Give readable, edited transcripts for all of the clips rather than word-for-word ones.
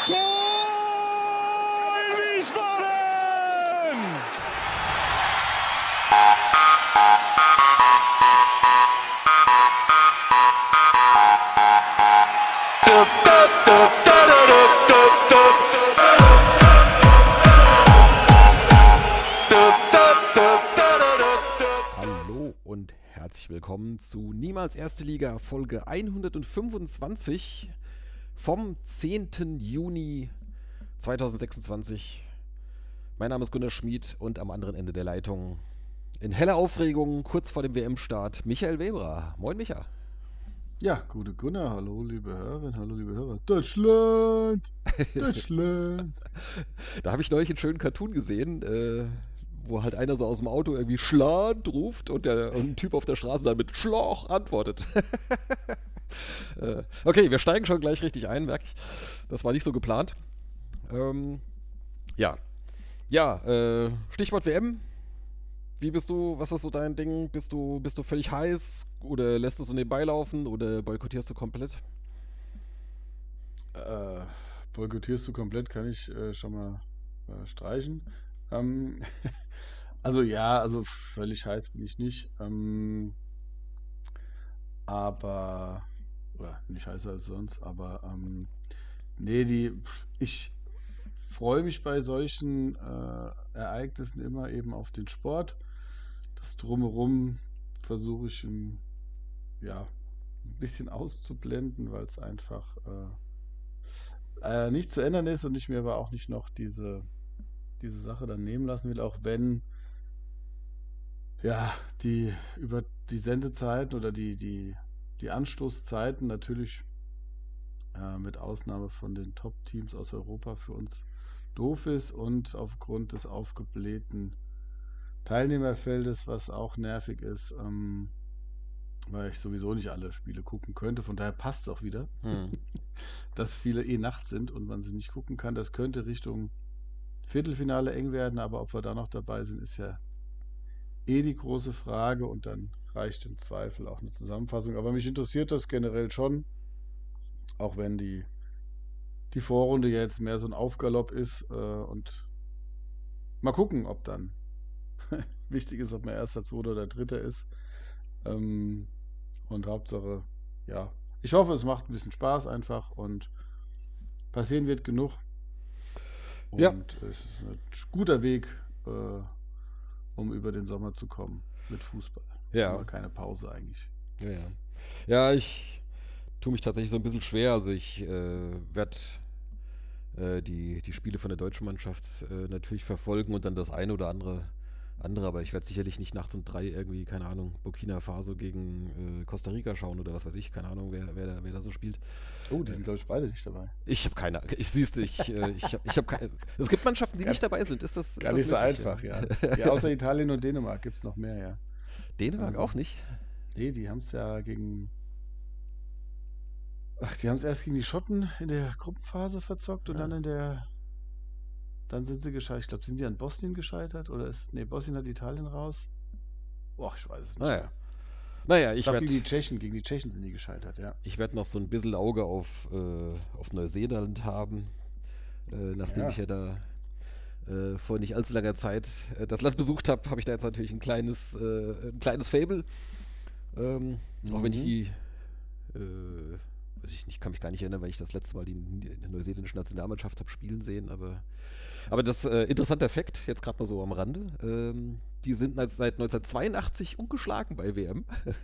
Tor in Wiesbaden! Hallo und herzlich willkommen zu Niemals Erste Liga, Folge 125 vom 10. Juni 2026. Mein Name ist Gunnar Schmid und am anderen Ende der Leitung in heller Aufregung, kurz vor dem WM-Start, Michael Weber. Moin, Micha. Ja, gute Gunnar, hallo liebe Hörerinnen, hallo liebe Hörer. Deutschland! Deutschland! Da habe ich neulich einen schönen Cartoon gesehen, wo halt einer so aus dem Auto irgendwie Schland ruft und ein Typ auf der Straße dann mit Schloch antwortet. Okay, wir steigen schon gleich richtig ein, merke ich. Das war nicht so geplant. Stichwort WM. Wie bist du, was ist so dein Ding? Bist du völlig heiß oder lässt du so nebenbei laufen oder boykottierst du komplett? Boykottierst du komplett, kann ich schon mal streichen. Ähm, also völlig heiß bin ich nicht. Oder nicht heißer als sonst, aber ich freue mich bei solchen Ereignissen immer eben auf den Sport. Das Drumherum versuche ich ein bisschen auszublenden, weil es einfach nicht zu ändern ist und ich mir aber auch nicht noch diese Sache dann nehmen lassen will, auch wenn die über die Sendezeiten oder die Anstoßzeiten natürlich mit Ausnahme von den Top-Teams aus Europa für uns doof ist und aufgrund des aufgeblähten Teilnehmerfeldes, was auch nervig ist, weil ich sowieso nicht alle Spiele gucken könnte. Von daher passt es auch wieder, dass viele nachts sind und man sie nicht gucken kann. Das könnte Richtung Viertelfinale eng werden, aber ob wir da noch dabei sind, ist ja die große Frage und dann reicht im Zweifel auch eine Zusammenfassung. Aber mich interessiert das generell schon, auch wenn die Vorrunde ja jetzt mehr so ein Aufgalopp ist und mal gucken, ob dann wichtig ist, ob man Erster, Zweiter oder Dritter ist. Und Hauptsache, ja, ich hoffe, es macht ein bisschen Spaß einfach und passieren wird genug. Und Ja. es ist ein guter Weg, um über den Sommer zu kommen mit Fußball. Ja. Aber keine Pause eigentlich. Ja, ich tue mich tatsächlich so ein bisschen schwer. Also ich werde die Spiele von der deutschen Mannschaft natürlich verfolgen und dann das eine oder andere, aber ich werde sicherlich nicht nachts um 3 irgendwie, keine Ahnung, Burkina Faso gegen Costa Rica schauen oder was weiß ich, keine Ahnung, wer da so spielt. Oh, die sind, glaube ich, beide nicht dabei. Ich habe keine Ahnung. Es gibt Mannschaften, die nicht dabei sind. Ist das Gar nicht so möglich? einfach, ja. Ja, außer Italien und Dänemark gibt es noch mehr, ja. Dänemark auch nicht? Nee, die haben es ja die haben es erst gegen die Schotten in der Gruppenphase verzockt und dann sind sie gescheitert. Ich glaube, sind die an Bosnien gescheitert? Bosnien hat Italien raus. Boah, ich weiß es nicht. Naja, Ich glaube, gegen die Tschechen sind die gescheitert, ja. Ich werde noch so ein bisschen Auge auf Neuseeland haben, nachdem ich ja da vor nicht allzu langer Zeit das Land besucht habe, habe ich da jetzt natürlich ein kleines Faible. Auch wenn ich weiß ich nicht, kann mich gar nicht erinnern, weil ich das letzte Mal die neuseeländische Nationalmannschaft habe spielen sehen, aber das interessanter Fakt, jetzt gerade mal so am Rande, die sind seit 1982 ungeschlagen bei WM.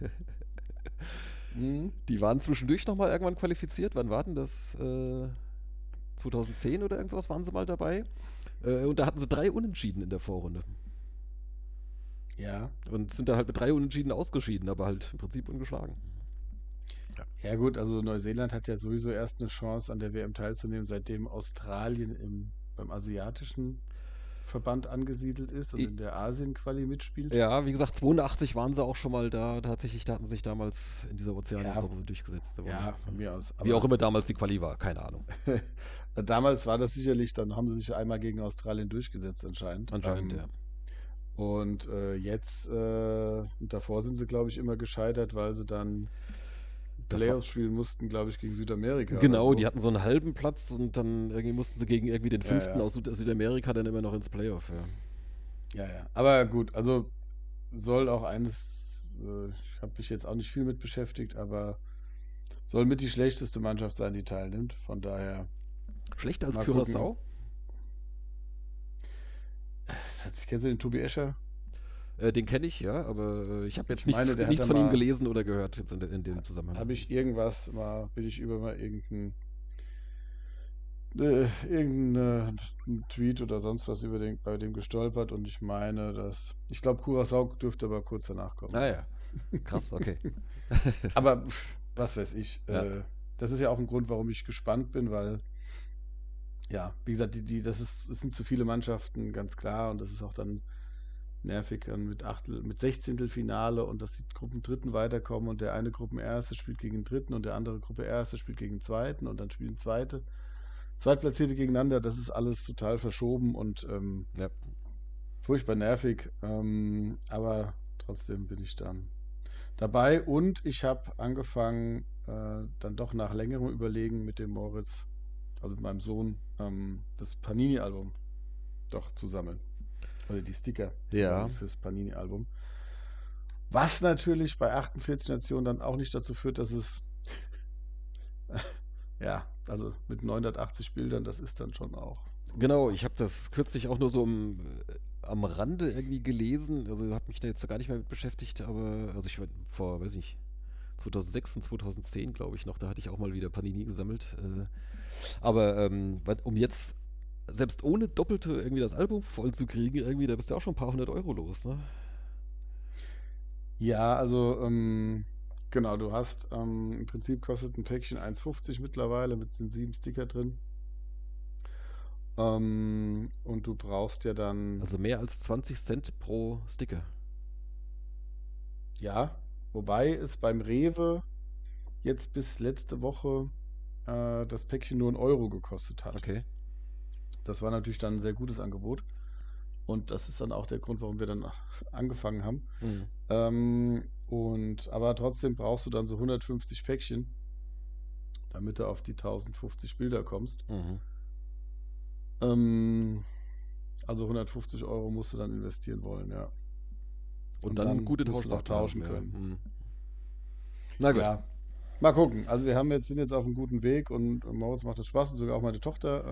Die waren zwischendurch nochmal irgendwann qualifiziert. Wann war denn das? 2010 oder irgendwas waren sie mal dabei. Und da hatten sie 3 Unentschieden in der Vorrunde. Ja. Und sind dann halt mit 3 Unentschieden ausgeschieden, aber halt im Prinzip ungeschlagen. Ja gut, also Neuseeland hat ja sowieso erst eine Chance an der WM teilzunehmen, seitdem Australien beim asiatischen Verband angesiedelt ist und in der Asien-Quali mitspielt. Ja, wie gesagt, 82 waren sie auch schon mal da. Tatsächlich, da hatten sich damals in dieser Ozeaniengruppe durchgesetzt. Ja, von mir aus. Wie auch immer damals die Quali war, keine Ahnung. Damals war das sicherlich, dann haben sie sich einmal gegen Australien durchgesetzt anscheinend. Ja. Und jetzt, und davor sind sie, glaube ich, immer gescheitert, weil sie dann Playoffs spielen mussten, glaube ich, gegen Südamerika. Genau, oder so. die hatten so einen halben Platz und dann irgendwie mussten sie gegen irgendwie den 5. aus Südamerika dann immer noch ins Playoff. Ja. Ja. Aber gut, also soll auch ich habe mich jetzt auch nicht viel mit beschäftigt, aber soll mit die schlechteste Mannschaft sein, die teilnimmt. Von daher. Schlechter als Mal Curaçao? Kennst du den Tobi Escher? Den kenne ich, ja, aber ich habe jetzt Ich meine, der hat nichts da von ihm mal- gelesen oder gehört jetzt in dem Zusammenhang. Habe ich bin ich über mal irgendeinen Tweet oder sonst was bei dem gestolpert und ich meine, ich glaube, Curaçao dürfte aber kurz danach kommen. Ah ja, krass, okay. Aber was weiß ich. Ja. Das ist ja auch ein Grund, warum ich gespannt bin, weil, ja, wie gesagt, es sind zu viele Mannschaften, ganz klar, und das ist auch dann nervig mit 16. und dass die Gruppendritten weiterkommen und der eine Gruppenerste spielt gegen den Dritten und der andere Gruppenerste spielt gegen den Zweiten und dann spielen Zweitplatzierte gegeneinander. Das ist alles total verschoben und Ja. furchtbar nervig. Aber trotzdem bin ich dann dabei und ich habe angefangen, dann doch nach längerem Überlegen mit dem Moritz, also mit meinem Sohn, das Panini-Album doch zu sammeln. Oder die Sticker Ja. fürs Panini-Album. Was natürlich bei 48 Nationen dann auch nicht dazu führt, dass es ja, also mit 980 Bildern, das ist dann schon auch. Genau, ich habe das kürzlich auch nur so am Rande irgendwie gelesen. Also habe mich da jetzt gar nicht mehr mit beschäftigt, aber also ich war vor, weiß ich, 2006 und 2010, glaube ich noch, da hatte ich auch mal wieder Panini gesammelt. Aber um jetzt selbst ohne Doppelte irgendwie das Album voll zu kriegen, irgendwie, da bist du auch schon ein paar hundert Euro los, ne? Ja, also genau, du hast im Prinzip kostet ein Päckchen 1,50 mittlerweile mit den 7 Sticker drin. Und du brauchst ja dann, Also mehr als 20 Cent pro Sticker. ja, wobei es beim Rewe jetzt bis letzte Woche das Päckchen nur 1 Euro gekostet hat. Okay. Das war natürlich dann ein sehr gutes Angebot. Und das ist dann auch der Grund, warum wir dann angefangen haben. Mhm. Aber trotzdem brauchst du dann so 150 Päckchen, damit du auf die 1050 Bilder kommst. Mhm. Also 150 Euro musst du dann investieren wollen, ja. Und dann gute musst du noch tauschen Tauschbarkeit haben, können. Mhm. Na gut. Ja, mal gucken. Also sind jetzt auf einem guten Weg und Moritz macht das Spaß und sogar auch meine Tochter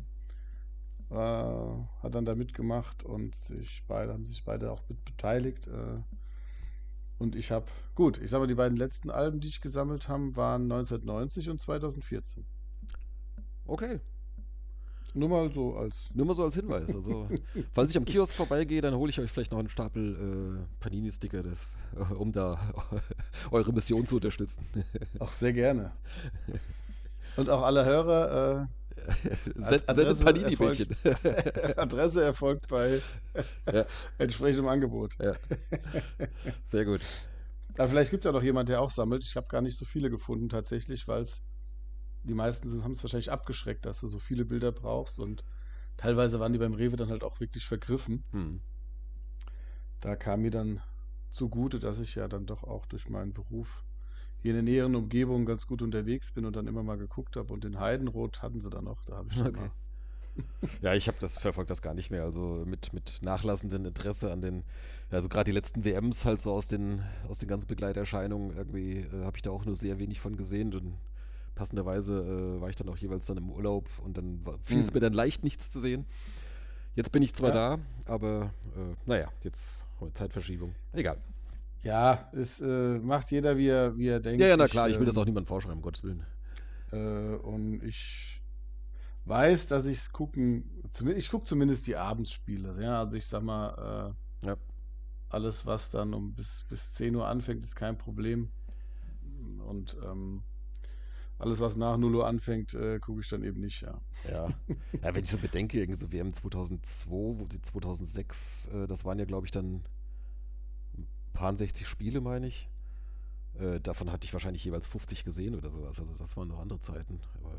hat dann da mitgemacht und haben sich beide auch mit beteiligt. Und ich sag mal, die beiden letzten Alben, die ich gesammelt habe, waren 1990 und 2014. Okay. Nur mal so als Hinweis. Also, falls ich am Kiosk vorbeigehe, dann hole ich euch vielleicht noch einen Stapel Panini-Sticker, um da eure Mission zu unterstützen. auch sehr gerne. Und auch alle Hörer, Sendet Panini-Bällchen. Adresse erfolgt bei Ja. entsprechendem Angebot. Ja. Sehr gut. Aber vielleicht gibt es ja noch jemand, der auch sammelt. Ich habe gar nicht so viele gefunden tatsächlich, weil die meisten haben es wahrscheinlich abgeschreckt, dass du so viele Bilder brauchst und teilweise waren die beim Rewe dann halt auch wirklich vergriffen. Hm. Da kam mir dann zugute, dass ich ja dann doch auch durch meinen Beruf hier in der näheren Umgebung ganz gut unterwegs bin und dann immer mal geguckt habe. Und den Heidenrot hatten sie dann noch. Da habe ich dann mal. Ja, ich verfolge das gar nicht mehr. Also mit nachlassendem Interesse an also gerade die letzten WMs halt so aus den ganzen Begleiterscheinungen irgendwie habe ich da auch nur sehr wenig von gesehen und passenderweise war ich dann auch jeweils dann im Urlaub und dann fiel es mir dann leicht, nichts zu sehen. Jetzt bin ich zwar da, aber naja, jetzt Zeitverschiebung. Egal. Ja, es macht jeder, wie er denkt. Ja, na klar, ich will das auch niemandem vorschreiben, um Gottes Willen. Und ich weiß, dass ich gucke zumindest die Abendspiele. Ja, also ich sag mal, Ja. alles, was dann bis 10 Uhr anfängt, ist kein Problem. Und alles, was nach 0 Uhr anfängt, gucke ich dann eben nicht, ja. Ja. Ja, wenn ich so bedenke, irgendwie so WM 2002, 2006, das waren ja, glaube ich, dann ein paar 60 Spiele, meine ich. Davon hatte ich wahrscheinlich jeweils 50 gesehen oder sowas. Also das waren noch andere Zeiten. Aber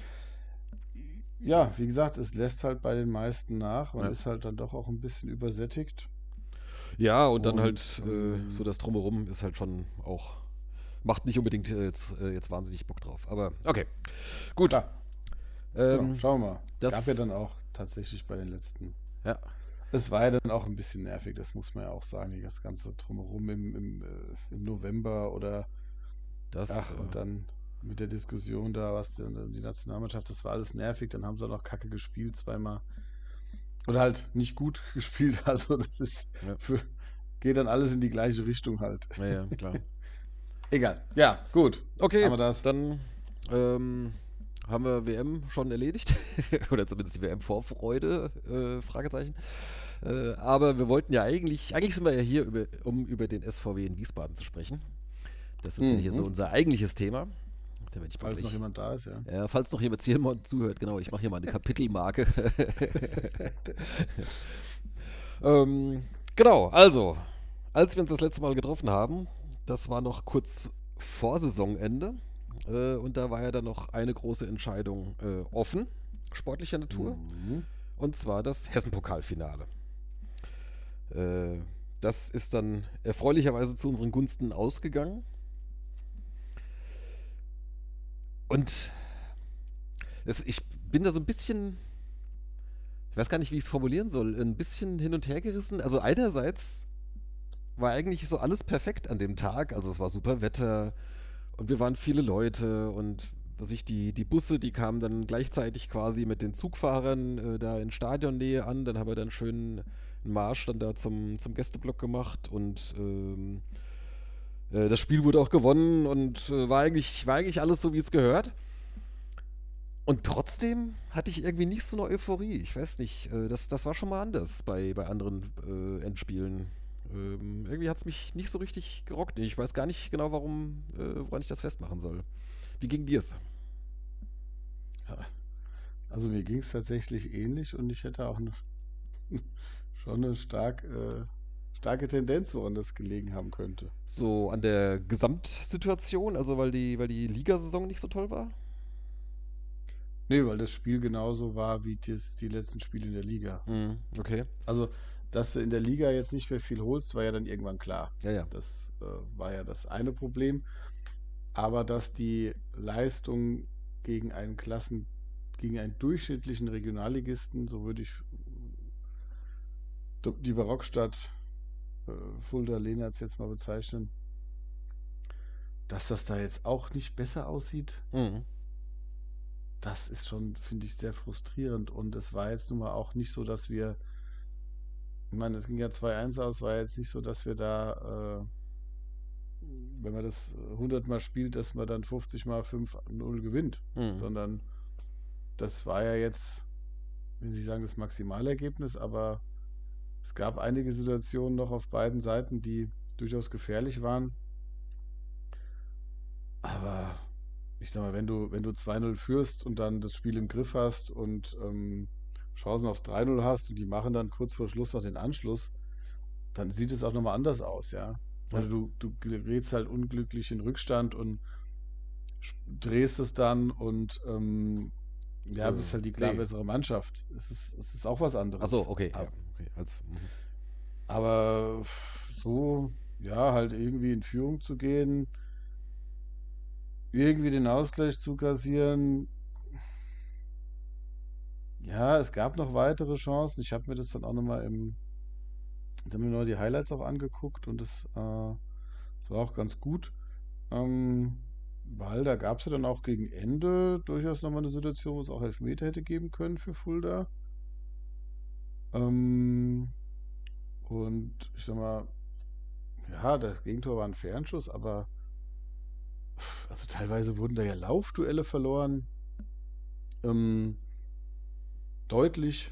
Ja, wie gesagt, es lässt halt bei den meisten nach. Man ist halt dann doch auch ein bisschen übersättigt. ja, und dann Und, halt so das Drumherum ist halt schon auch macht nicht unbedingt jetzt wahnsinnig Bock drauf. Aber okay, gut. Klar. Schauen wir mal. Das gab ja dann auch tatsächlich bei den letzten. Ja. Es war ja dann auch ein bisschen nervig, das muss man ja auch sagen, das Ganze drumherum im November oder und dann mit der Diskussion da, was die Nationalmannschaft, das war alles nervig, dann haben sie auch noch Kacke gespielt zweimal. Oder halt nicht gut gespielt, also das ist geht dann alles in die gleiche Richtung halt. Ja, klar. Egal. Ja, gut. Okay, haben wir das. Dann haben wir WM schon erledigt. Oder zumindest die WM-Vorfreude, Fragezeichen. Aber wir wollten ja eigentlich sind wir ja hier, um über den SVW in Wiesbaden zu sprechen. Das ist ja hier so unser eigentliches Thema. Falls noch jemand da ist, ja. Ja, falls noch jemand hier mal zuhört, genau, ich mache hier mal eine Kapitelmarke. Genau, also, als wir uns das letzte Mal getroffen haben, das war noch kurz vor Saisonende und da war ja dann noch eine große Entscheidung offen, sportlicher Natur, und zwar das Hessen-Pokalfinale. Das ist dann erfreulicherweise zu unseren Gunsten ausgegangen. Und ich bin da so ein bisschen, ich weiß gar nicht, wie ich es formulieren soll, ein bisschen hin und her gerissen. Also einerseits war eigentlich so alles perfekt an dem Tag. Also es war super Wetter und wir waren viele Leute und die Busse, die kamen dann gleichzeitig quasi mit den Zugfahrern da in Stadionnähe an. Dann haben wir dann schön einen Marsch dann da zum Gästeblock gemacht und das Spiel wurde auch gewonnen und war eigentlich alles so, wie es gehört. Und trotzdem hatte ich irgendwie nicht so eine Euphorie. Ich weiß nicht, das war schon mal anders bei anderen Endspielen. Irgendwie hat es mich nicht so richtig gerockt. Ich weiß gar nicht genau, woran ich das festmachen soll. Wie ging dir es? Ja, also mir ging es tatsächlich ähnlich und ich hätte auch schon eine starke Tendenz, woran das gelegen haben könnte. So an der Gesamtsituation, also weil die Ligasaison nicht so toll war? Nee, weil das Spiel genauso war wie die letzten Spiele in der Liga. Okay. Also, dass du in der Liga jetzt nicht mehr viel holst, war ja dann irgendwann klar. Ja. Das war ja das eine Problem. Aber dass die Leistung gegen einen durchschnittlichen Regionalligisten, so würde ich die Barockstadt Fulda-Lehnertz jetzt mal bezeichnen, dass das da jetzt auch nicht besser aussieht, das ist schon, finde ich, sehr frustrierend. Und es war jetzt nun mal auch nicht so, dass wir, ich meine, es ging ja 2-1 aus, war jetzt nicht so, dass wir da, wenn man das 100 Mal spielt, dass man dann 50 Mal 5-0 gewinnt, sondern das war ja jetzt, will ich sagen, das Maximalergebnis, aber es gab einige Situationen noch auf beiden Seiten, die durchaus gefährlich waren. Aber ich sag mal, wenn du 2-0 führst und dann das Spiel im Griff hast und Chancen aufs 3-0 hast und die machen dann kurz vor Schluss noch den Anschluss, dann sieht es auch nochmal anders aus, ja. Oder du gerätst halt unglücklich in Rückstand und drehst es dann und bist halt die klar bessere Mannschaft. Es ist auch was anderes. Ach so, okay. Aber, ja, okay. Aber so, ja, halt irgendwie in Führung zu gehen, irgendwie den Ausgleich zu kassieren. Ja, es gab noch weitere Chancen. Ich habe mir das dann auch nochmal da haben wir noch die Highlights auch angeguckt und das war auch ganz gut. Weil da gab es ja dann auch gegen Ende durchaus nochmal eine Situation, wo es auch Elfmeter hätte geben können für Fulda. Und ich sag mal, ja, das Gegentor war ein Fernschuss, aber also teilweise wurden da ja Laufduelle verloren. Deutlich.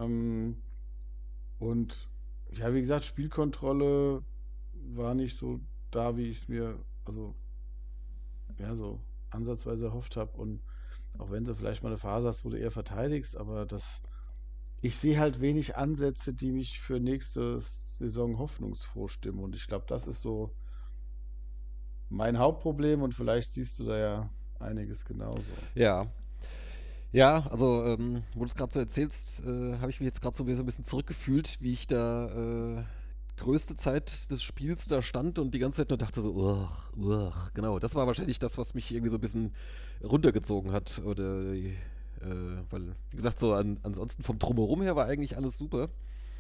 Und ja, wie gesagt, Spielkontrolle war nicht so da, wie ich es mir, also ja, so ansatzweise erhofft habe. Und auch wenn du vielleicht mal eine Phase hast, wo du eher verteidigst, aber ich sehe halt wenig Ansätze, die mich für nächste Saison hoffnungsfroh stimmen. Und ich glaube, das ist so mein Hauptproblem und vielleicht siehst du da ja einiges genauso. Ja. Ja, also, wo du es gerade so erzählst, habe ich mich jetzt gerade so ein bisschen zurückgefühlt, wie ich da größte Zeit des Spiels da stand und die ganze Zeit nur dachte so, genau, das war wahrscheinlich das, was mich irgendwie so ein bisschen runtergezogen hat. Oder weil, wie gesagt, so ansonsten vom Drumherum her war eigentlich alles super.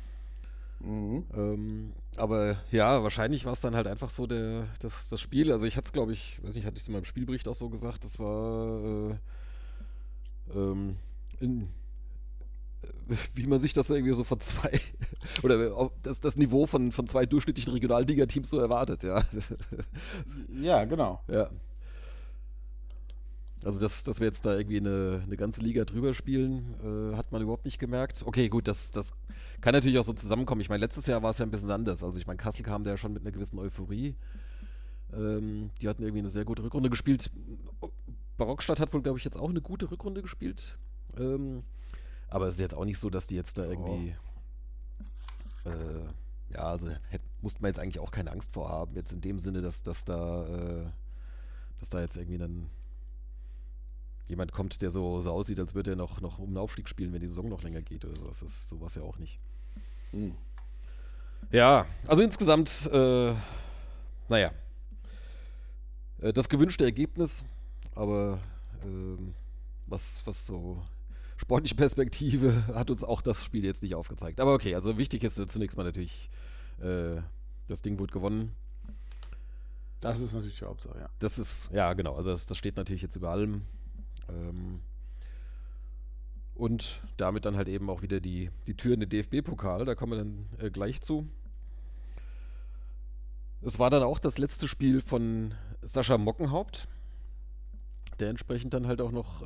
Aber ja, wahrscheinlich war es dann halt einfach so das Spiel. Also ich hatte es, glaube ich, weiß nicht, hatte ich es in meinem Spielbericht auch so gesagt, das war wie man sich das irgendwie so von zwei oder das Niveau von zwei durchschnittlichen Regionalliga-Teams so erwartet, ja. Ja, genau. Ja. Also, dass wir jetzt da irgendwie eine ganze Liga drüber spielen, hat man überhaupt nicht gemerkt. Okay, gut, das kann natürlich auch so zusammenkommen. Ich meine, letztes Jahr war es ja ein bisschen anders. Also, ich meine, Kassel kam da ja schon mit einer gewissen Euphorie. Die hatten irgendwie eine sehr gute Rückrunde gespielt. Barockstadt hat wohl, glaube ich, jetzt auch eine gute Rückrunde gespielt. Aber es ist jetzt auch nicht so, dass die jetzt da irgendwie. Ja, also musste man jetzt eigentlich auch keine Angst vor haben. Jetzt in dem Sinne, dass da jetzt irgendwie dann jemand kommt, der so aussieht, als würde er noch um den Aufstieg spielen, wenn die Saison noch länger geht oder so. Das ist sowas ja auch nicht. Ja, also insgesamt, naja, das gewünschte Ergebnis, aber was so sportliche Perspektive hat uns auch das Spiel jetzt nicht aufgezeigt. Aber okay, also wichtig ist zunächst mal natürlich, das Ding wurde gewonnen. Das ist natürlich die Hauptsache, ja. Das ist, ja genau, also das steht natürlich jetzt über allem. Und damit dann halt eben auch wieder die Tür in den DFB-Pokal, da kommen wir dann gleich zu. Es war dann auch das letzte Spiel von Sascha Mockenhaupt, der entsprechend dann halt auch noch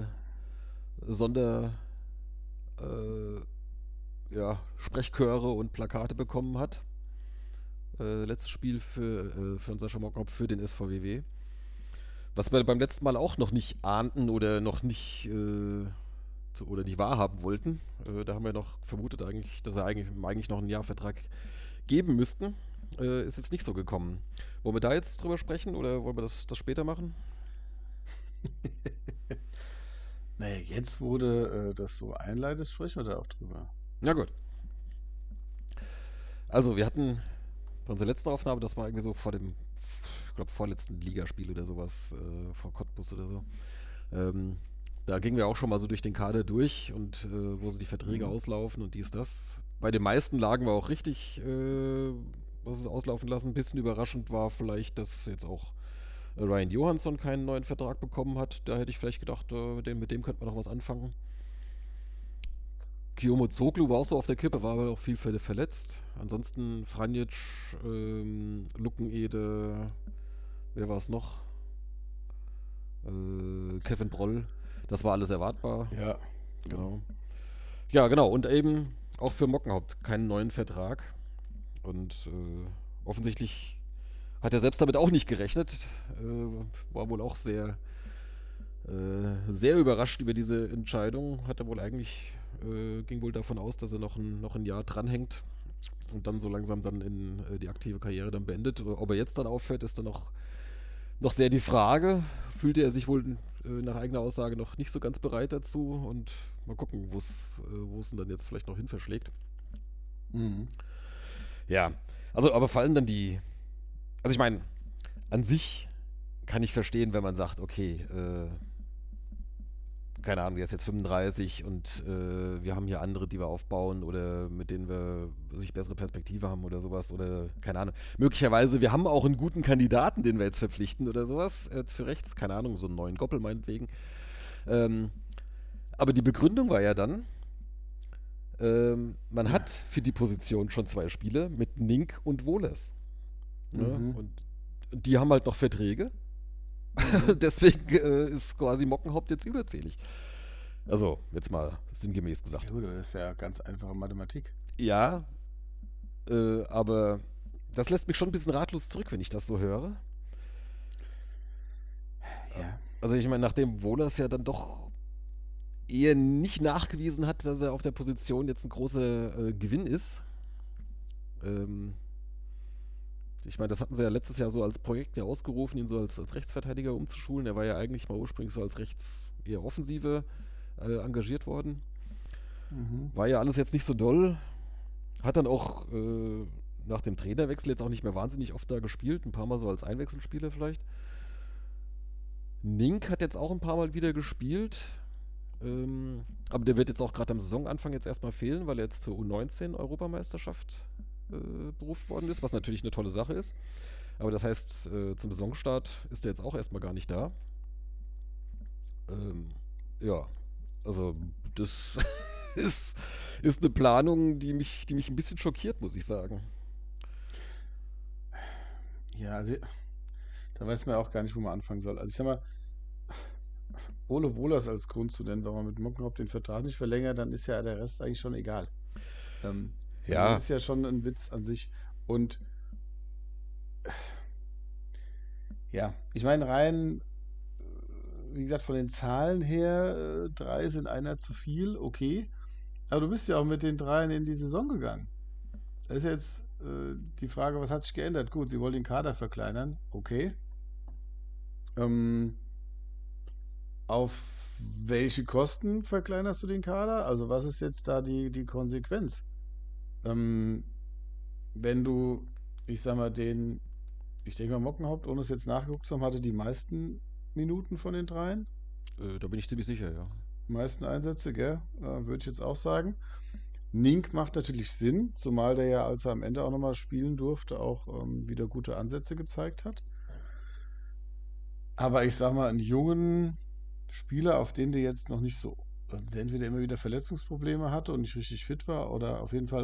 Sprechchöre und Plakate bekommen hat. Letztes Spiel von Sascha Mockenhaupt für den SVWW. Was wir beim letzten Mal auch noch nicht ahnten oder noch nicht nicht wahrhaben wollten. Da haben wir noch vermutet, dass er eigentlich noch einen Jahrvertrag geben müssten. Ist jetzt nicht so gekommen. Wollen wir da jetzt drüber sprechen oder wollen wir das später machen? Naja, jetzt wurde das so einleitet, sprechen wir da auch drüber. Na gut. Also, wir hatten bei unserer letzten Aufnahme, das war irgendwie so vor dem, ich glaube, vorletzten Ligaspiel oder sowas, vor Cottbus oder so. Da gingen wir auch schon mal so durch den Kader durch und wo so die Verträge auslaufen und dies, das. Bei den meisten lagen wir auch richtig, was es auslaufen lassen. Ein bisschen überraschend war vielleicht, dass jetzt auch Ryan Johansson keinen neuen Vertrag bekommen hat. Da hätte ich vielleicht gedacht, mit dem könnte man noch was anfangen. Kiyomo Zoglu war auch so auf der Kippe, war aber auch viel verletzt. Ansonsten Franjic, Luckenede, wer war es noch? Kevin Broll. Das war alles erwartbar. Ja. Genau. Ja, genau. Und eben auch für Mockenhaupt keinen neuen Vertrag. Und offensichtlich hat er selbst damit auch nicht gerechnet. War wohl auch sehr überrascht über diese Entscheidung. Hat er wohl eigentlich, ging wohl davon aus, dass er noch ein Jahr dranhängt und dann so langsam dann in die aktive Karriere dann beendet. Ob er jetzt dann aufhört, ist dann noch sehr die Frage. Fühlte er sich wohl nach eigener Aussage noch nicht so ganz bereit dazu und mal gucken, wo es dann jetzt vielleicht noch hin verschlägt. Ja, also aber vor allem dann also ich meine, an sich kann ich verstehen, wenn man sagt, okay, keine Ahnung, der ist jetzt 35 und wir haben hier andere, die wir aufbauen oder mit denen wir bessere Perspektive haben oder sowas oder keine Ahnung. Möglicherweise, wir haben auch einen guten Kandidaten, den wir jetzt verpflichten oder sowas, jetzt für rechts, keine Ahnung, so einen neuen Goppel meinetwegen. Aber die Begründung war ja dann, man hat für die Position schon 2 Spieler mit Nink und Wohlers. Ja, und die haben halt noch Verträge. Deswegen ist quasi Mockenhaupt jetzt überzählig. Also, jetzt mal sinngemäß gesagt. Ja, gut, das ist ja ganz einfache Mathematik. Ja, aber das lässt mich schon ein bisschen ratlos zurück, wenn ich das so höre. Ja. Also ich meine, nachdem Wohlers ja dann doch eher nicht nachgewiesen hat, dass er auf der Position jetzt ein großer Gewinn ist. Ich meine, das hatten sie ja letztes Jahr so als Projekt ja ausgerufen, ihn so als Rechtsverteidiger umzuschulen. Er war ja eigentlich mal ursprünglich so als rechts eher Offensive engagiert worden. War ja alles jetzt nicht so doll. Hat dann auch nach dem Trainerwechsel jetzt auch nicht mehr wahnsinnig oft da gespielt. Ein paar Mal so als Einwechselspieler vielleicht. Nink hat jetzt auch ein paar Mal wieder gespielt. Aber der wird jetzt auch gerade am Saisonanfang jetzt erstmal fehlen, weil er jetzt zur U19-Europameisterschaft berufen worden ist, was natürlich eine tolle Sache ist. Aber das heißt, zum Saisonstart ist er jetzt auch erstmal gar nicht da. Ja, also das ist eine Planung, die mich ein bisschen schockiert, muss ich sagen. Ja, also da weiß man auch gar nicht, wo man anfangen soll. Also ich sag mal, Ole Wohlers als Grund zu nennen, wenn man mit Mockenhaupt den Vertrag nicht verlängert, dann ist ja der Rest eigentlich schon egal. Also das Ja, ist ja schon ein Witz an sich. Und ja, ich meine rein, wie gesagt, von den Zahlen her, 3 sind einer zu viel, okay. Aber du bist ja auch mit den 3 in die Saison gegangen. Da ist jetzt die Frage, was hat sich geändert? Gut, sie wollen den Kader verkleinern, okay. Ähm, auf welche Kosten verkleinerst du den Kader? Also was ist jetzt da die Konsequenz? Ähm, wenn du, ich sag mal, ich denke mal, Mockenhaupt, ohne es jetzt nachgeguckt zu haben, hatte die meisten Minuten von den 3, da bin ich ziemlich sicher, ja. meisten Einsätze, gell? Würde ich jetzt auch sagen. Nink macht natürlich Sinn, zumal der ja, als er am Ende auch nochmal spielen durfte, auch wieder gute Ansätze gezeigt hat. Aber ich sag mal, einen jungen Spieler, auf den du jetzt noch nicht so, also der entweder immer wieder Verletzungsprobleme hatte und nicht richtig fit war, oder auf jeden Fall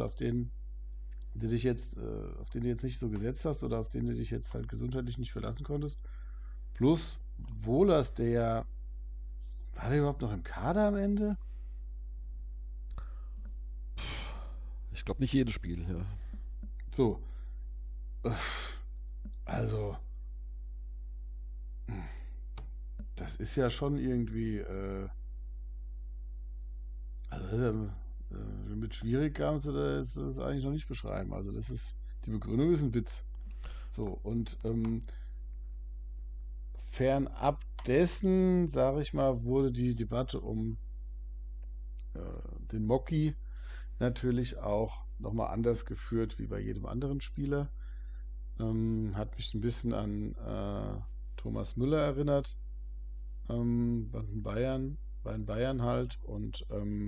auf den du jetzt nicht so gesetzt hast oder auf den du dich jetzt halt gesundheitlich nicht verlassen konntest. Plus Wohlers, war der überhaupt noch im Kader am Ende? Ich glaube nicht jedes Spiel, ja. So, uff, also, das ist ja schon irgendwie, also das ist ja, mit schwierig kannst du das eigentlich noch nicht beschreiben. Also die Begründung ist ein Witz. So, und fernab dessen, sage ich mal, wurde die Debatte um den Mocki natürlich auch nochmal anders geführt wie bei jedem anderen Spieler. Hat mich ein bisschen an Thomas Müller erinnert, bei den Bayern halt. Und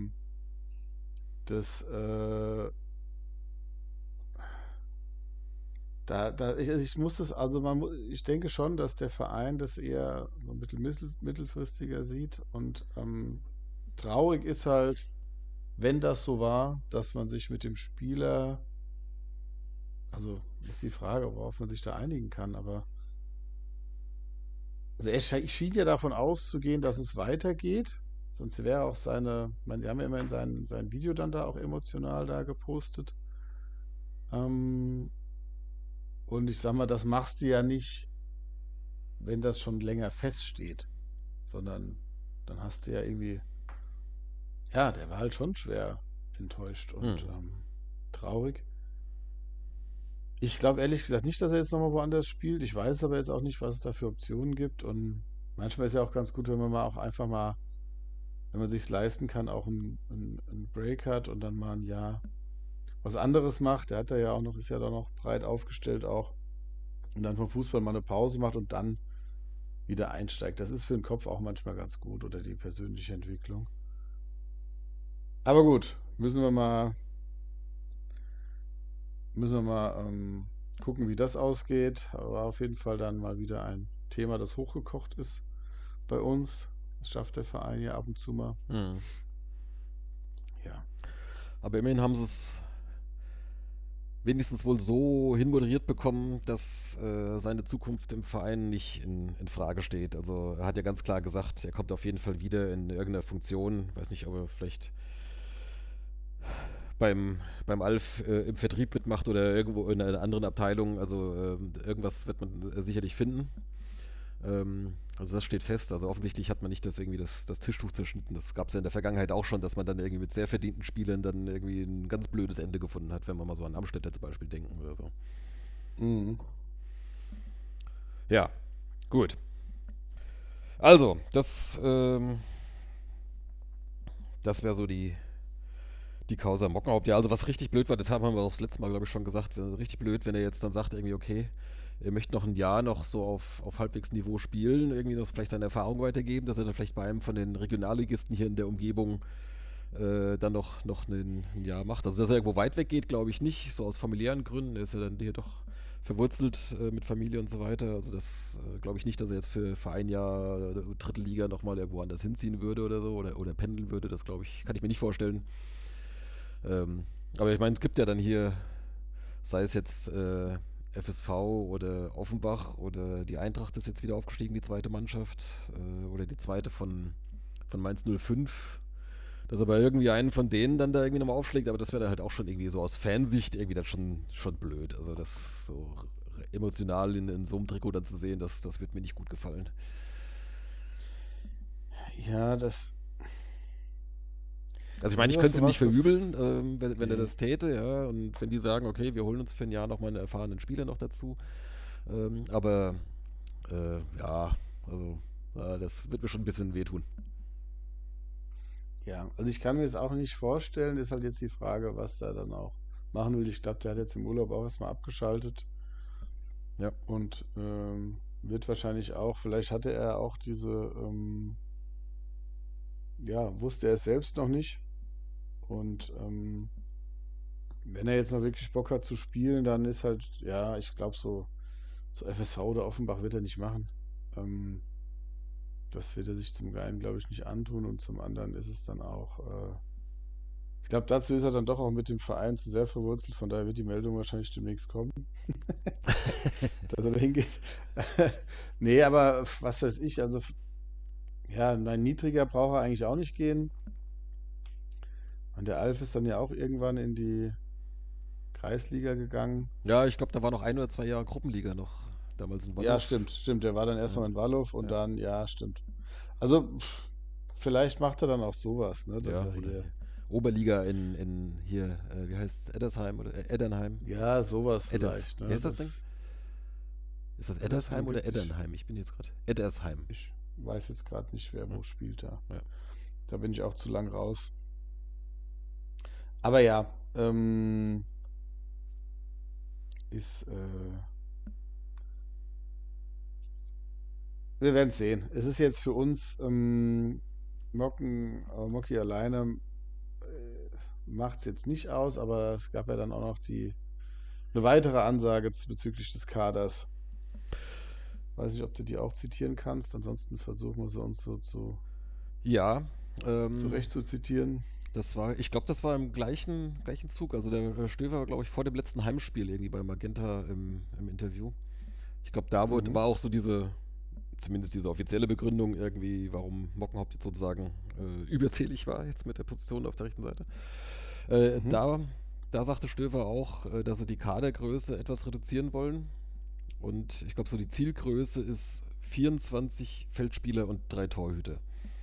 das, ich muss das, also ich denke schon, dass der Verein das eher so mittelfristiger sieht. Und traurig ist halt, wenn das so war, dass man sich mit dem Spieler, also ist die Frage, worauf man sich da einigen kann, aber also schien ja davon auszugehen, dass es weitergeht. Sonst wäre auch ich meine, sie haben ja immer in sein Video dann da auch emotional da gepostet. Ähm, und ich sag mal, das machst du ja nicht, wenn das schon länger feststeht, sondern dann hast du ja irgendwie, ja, der war halt schon schwer enttäuscht und Hm. traurig. Ich glaube ehrlich gesagt nicht, dass er jetzt nochmal woanders spielt. Ich weiß aber jetzt auch nicht, was es da für Optionen gibt. Und manchmal ist ja auch ganz gut, wenn man mal auch einfach mal, wenn man sich leisten kann, auch einen Break hat und dann mal ein Jahr was anderes macht. Der hat ja auch noch, ist ja da noch breit aufgestellt auch. Und dann vom Fußball mal eine Pause macht und dann wieder einsteigt. Das ist für den Kopf auch manchmal ganz gut oder die persönliche Entwicklung. Aber gut, müssen wir mal gucken, wie das ausgeht. War auf jeden Fall dann mal wieder ein Thema, das hochgekocht ist bei uns. Das schafft der Verein ja ab und zu mal. Hm. Ja. Aber immerhin haben sie es wenigstens wohl so hinmoderiert bekommen, dass seine Zukunft im Verein nicht in Frage steht. Also er hat ja ganz klar gesagt, er kommt auf jeden Fall wieder in irgendeiner Funktion. Weiß nicht, ob er vielleicht beim Alf im Vertrieb mitmacht oder irgendwo in einer anderen Abteilung. Also irgendwas wird man sicherlich finden. Also das steht fest. Also offensichtlich hat man nicht irgendwie das Tischtuch zerschnitten. Das gab es ja in der Vergangenheit auch schon, dass man dann irgendwie mit sehr verdienten Spielern dann irgendwie ein ganz blödes Ende gefunden hat, wenn wir mal so an Amstetter zum Beispiel denken oder so. Mhm. Ja, gut. Also, das wäre so die die Causa Mockenhaupt. Ja, also was richtig blöd war, das haben wir auch das letzte Mal, glaube ich, schon gesagt, richtig blöd, wenn er jetzt dann sagt, irgendwie, okay, er möchte noch ein Jahr noch so auf halbwegs Niveau spielen, irgendwie noch vielleicht seine Erfahrung weitergeben, dass er dann vielleicht bei einem von den Regionalligisten hier in der Umgebung dann noch ein Jahr macht. Also dass er irgendwo weit weg geht, glaube ich nicht, so aus familiären Gründen. Er ist ja dann hier doch verwurzelt mit Familie und so weiter. Also das glaube ich nicht, dass er jetzt für ein Jahr dritte Liga nochmal irgendwo anders hinziehen würde oder so oder pendeln würde. Das glaube ich, kann ich mir nicht vorstellen. Aber ich meine, es gibt ja dann hier, sei es jetzt FSV oder Offenbach oder die Eintracht ist jetzt wieder aufgestiegen, die zweite Mannschaft oder die zweite von Mainz 05, dass er bei irgendwie einen von denen dann da irgendwie nochmal aufschlägt, aber das wäre dann halt auch schon irgendwie so aus Fansicht irgendwie dann schon blöd. Also das so emotional in so einem Trikot dann zu sehen, das wird mir nicht gut gefallen. Ja, das. Also ich meine, ich Das könnte es ist ihm nicht sowas, verübeln, das. wenn er Nee. das täte, ja. Und wenn die sagen, okay, wir holen uns für ein Jahr nochmal einen erfahrenen Spieler noch dazu. Aber ja, also das wird mir schon ein bisschen wehtun. Ja, also ich kann mir das auch nicht vorstellen. Ist halt jetzt die Frage, was er dann auch machen will. Ich glaube, der hat jetzt im Urlaub auch erstmal abgeschaltet Ja. und wird wahrscheinlich auch, vielleicht hatte er auch ja, wusste er es selbst noch nicht. Und wenn er jetzt noch wirklich Bock hat zu spielen, dann ist halt, ja, ich glaube, so FSV oder Offenbach wird er nicht machen. Ähm, Das wird er sich zum einen, glaube ich, nicht antun und zum anderen ist es dann auch, ich glaube, dazu ist er dann doch auch mit dem Verein zu sehr verwurzelt, von daher wird die Meldung wahrscheinlich demnächst kommen, dass er da hingeht. Nee, aber was weiß ich, also ja, nein, niedriger braucht er eigentlich auch nicht gehen. Und der Alf ist dann ja auch irgendwann in die Kreisliga gegangen. Ja, ich glaube, da war noch 1 oder 2 Jahre Gruppenliga noch, damals in Ja, Waldorf. stimmt, stimmt. Der war dann erst Ja, mal in Wallow und ja, dann, ja, stimmt. Also, vielleicht macht er dann auch sowas, ne, dass ja, er oder hier, hier. Oberliga in hier, wie heißt es, Eddersheim oder Eddernheim? ja, sowas Edders. vielleicht, Wie ne, heißt das Ding? das, Ist das Eddersheim Eddersheim oder gibt es. Eddernheim? Ich bin jetzt gerade. Eddersheim. Ich weiß jetzt gerade nicht, wer Ja, wo spielt da. ja. Da bin ich auch zu lang raus. Aber ja, ist, wir werden sehen. Es ist jetzt für uns, Mocki alleine macht es jetzt nicht aus, aber es gab ja dann auch noch eine weitere Ansage bezüglich des Kaders. Weiß nicht, ob du die auch zitieren kannst. Ansonsten versuchen wir sie uns so Ja, ähm, zurecht zu zitieren. ich glaube, das war im gleichen Zug. Also der Stöver war, glaube ich, vor dem letzten Heimspiel irgendwie bei Magenta im Interview. Ich glaube, Mhm. war auch so zumindest diese offizielle Begründung irgendwie, warum Mockenhaupt jetzt sozusagen überzählig war jetzt mit der Position auf der rechten Seite. Äh, Mhm. da, da sagte Stöver auch, dass sie die Kadergröße etwas reduzieren wollen. Und ich glaube, so die Zielgröße ist 24 Feldspieler und 3 Torhüter.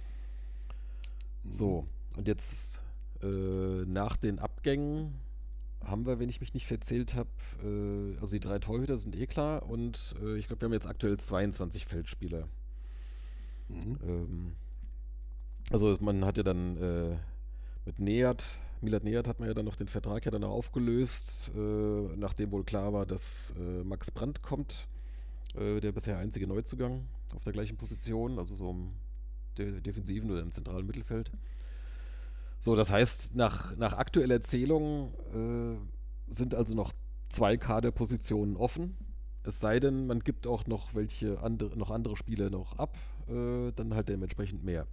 Mhm. So, und jetzt nach den Abgängen haben wir, wenn ich mich nicht verzählt habe, also die 3 Torhüter sind eh klar und ich glaube, wir haben jetzt aktuell 22 Feldspieler. Mhm. Ähm, also man hat ja dann mit Milad Nehat hat man ja dann noch den Vertrag ja dann auch aufgelöst, nachdem wohl klar war, dass Max Brandt kommt, der bisher einzige Neuzugang auf der gleichen Position, also so im defensiven oder im zentralen Mittelfeld. So, das heißt, nach aktueller Erzählung sind also noch 2 Kaderpositionen offen. Es sei denn, man gibt auch noch andere Spieler noch ab, dann halt dementsprechend mehr.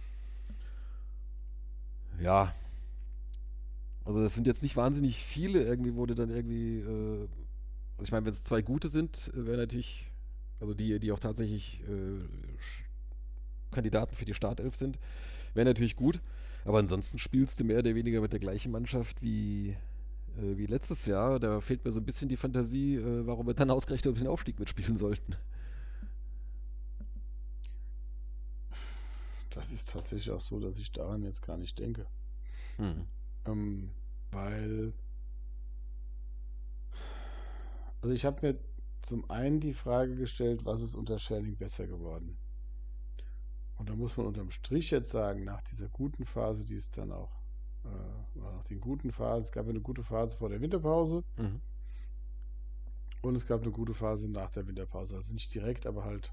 Ja, also das sind jetzt nicht wahnsinnig viele irgendwie, wo du dann irgendwie, also ich meine, wenn es 2 gute sind, wäre natürlich, also die auch tatsächlich Kandidaten für die Startelf sind, wäre natürlich gut. Aber ansonsten spielst du mehr oder weniger mit der gleichen Mannschaft wie letztes Jahr. Da fehlt mir so ein bisschen die Fantasie, warum wir dann ausgerechnet den Aufstieg mitspielen sollten. Das ist tatsächlich auch so, dass ich daran jetzt gar nicht denke. Hm. Weil, also ich habe mir zum einen die Frage gestellt, was ist unter Scherning besser geworden? Und da muss man unterm Strich jetzt sagen, nach dieser guten Phase, die es dann auch nach den guten Phasen. Es gab eine gute Phase vor der Winterpause und es gab eine gute Phase nach der Winterpause. Also nicht direkt, aber halt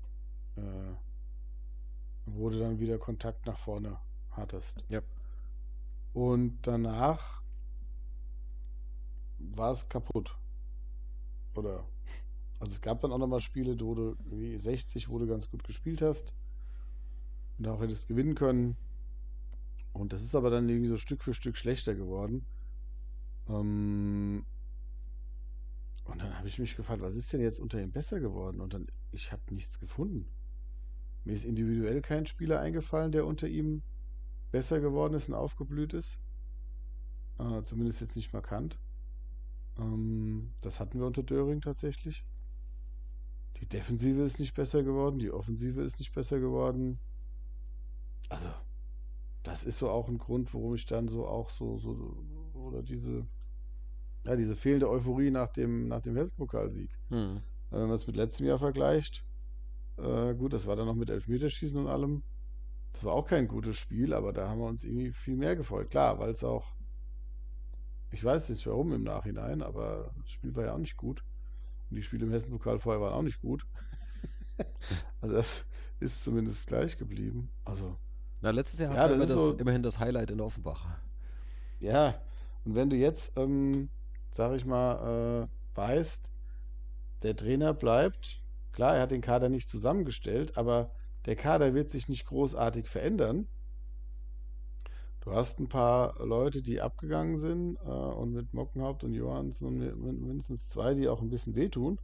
wo du dann wieder Kontakt nach vorne hattest. Ja. Und danach war es kaputt. Oder, also es gab dann auch nochmal Spiele, wo du wie 60, wo du ganz gut gespielt hast und auch hättest gewinnen können. Und das ist aber dann irgendwie so Stück für Stück schlechter geworden. Und dann habe ich mich gefragt, was ist denn jetzt unter ihm besser geworden? Und dann, ich habe nichts gefunden. Mir ist individuell kein Spieler eingefallen, der unter ihm besser geworden ist und aufgeblüht ist. Zumindest jetzt nicht markant. Das hatten wir unter Döring tatsächlich. Die Defensive ist nicht besser geworden, die Offensive ist nicht besser geworden. Also, das ist so auch ein Grund, warum ich dann so auch oder diese fehlende Euphorie nach dem Westpokalsieg. Wenn man es mit letztem Jahr vergleicht, gut, das war dann noch mit Elfmeterschießen und allem. Das war auch kein gutes Spiel, aber da haben wir uns irgendwie viel mehr gefreut. Klar, weil es auch, ich weiß nicht warum im Nachhinein, aber das Spiel war ja auch nicht gut. Und die Spiele im Hessenpokal vorher waren auch nicht gut. Also das ist zumindest gleich geblieben. Also, Na, letztes Jahr ja, hatten wir das ist so, immerhin das Highlight in Offenbach. ja. Und wenn du jetzt, sag ich mal, weißt, der Trainer bleibt, klar, er hat den Kader nicht zusammengestellt, aber der Kader wird sich nicht großartig verändern. Du hast ein paar Leute, die abgegangen sind, und mit Mockenhaupt und Johansen und mindestens zwei, die auch ein bisschen wehtun.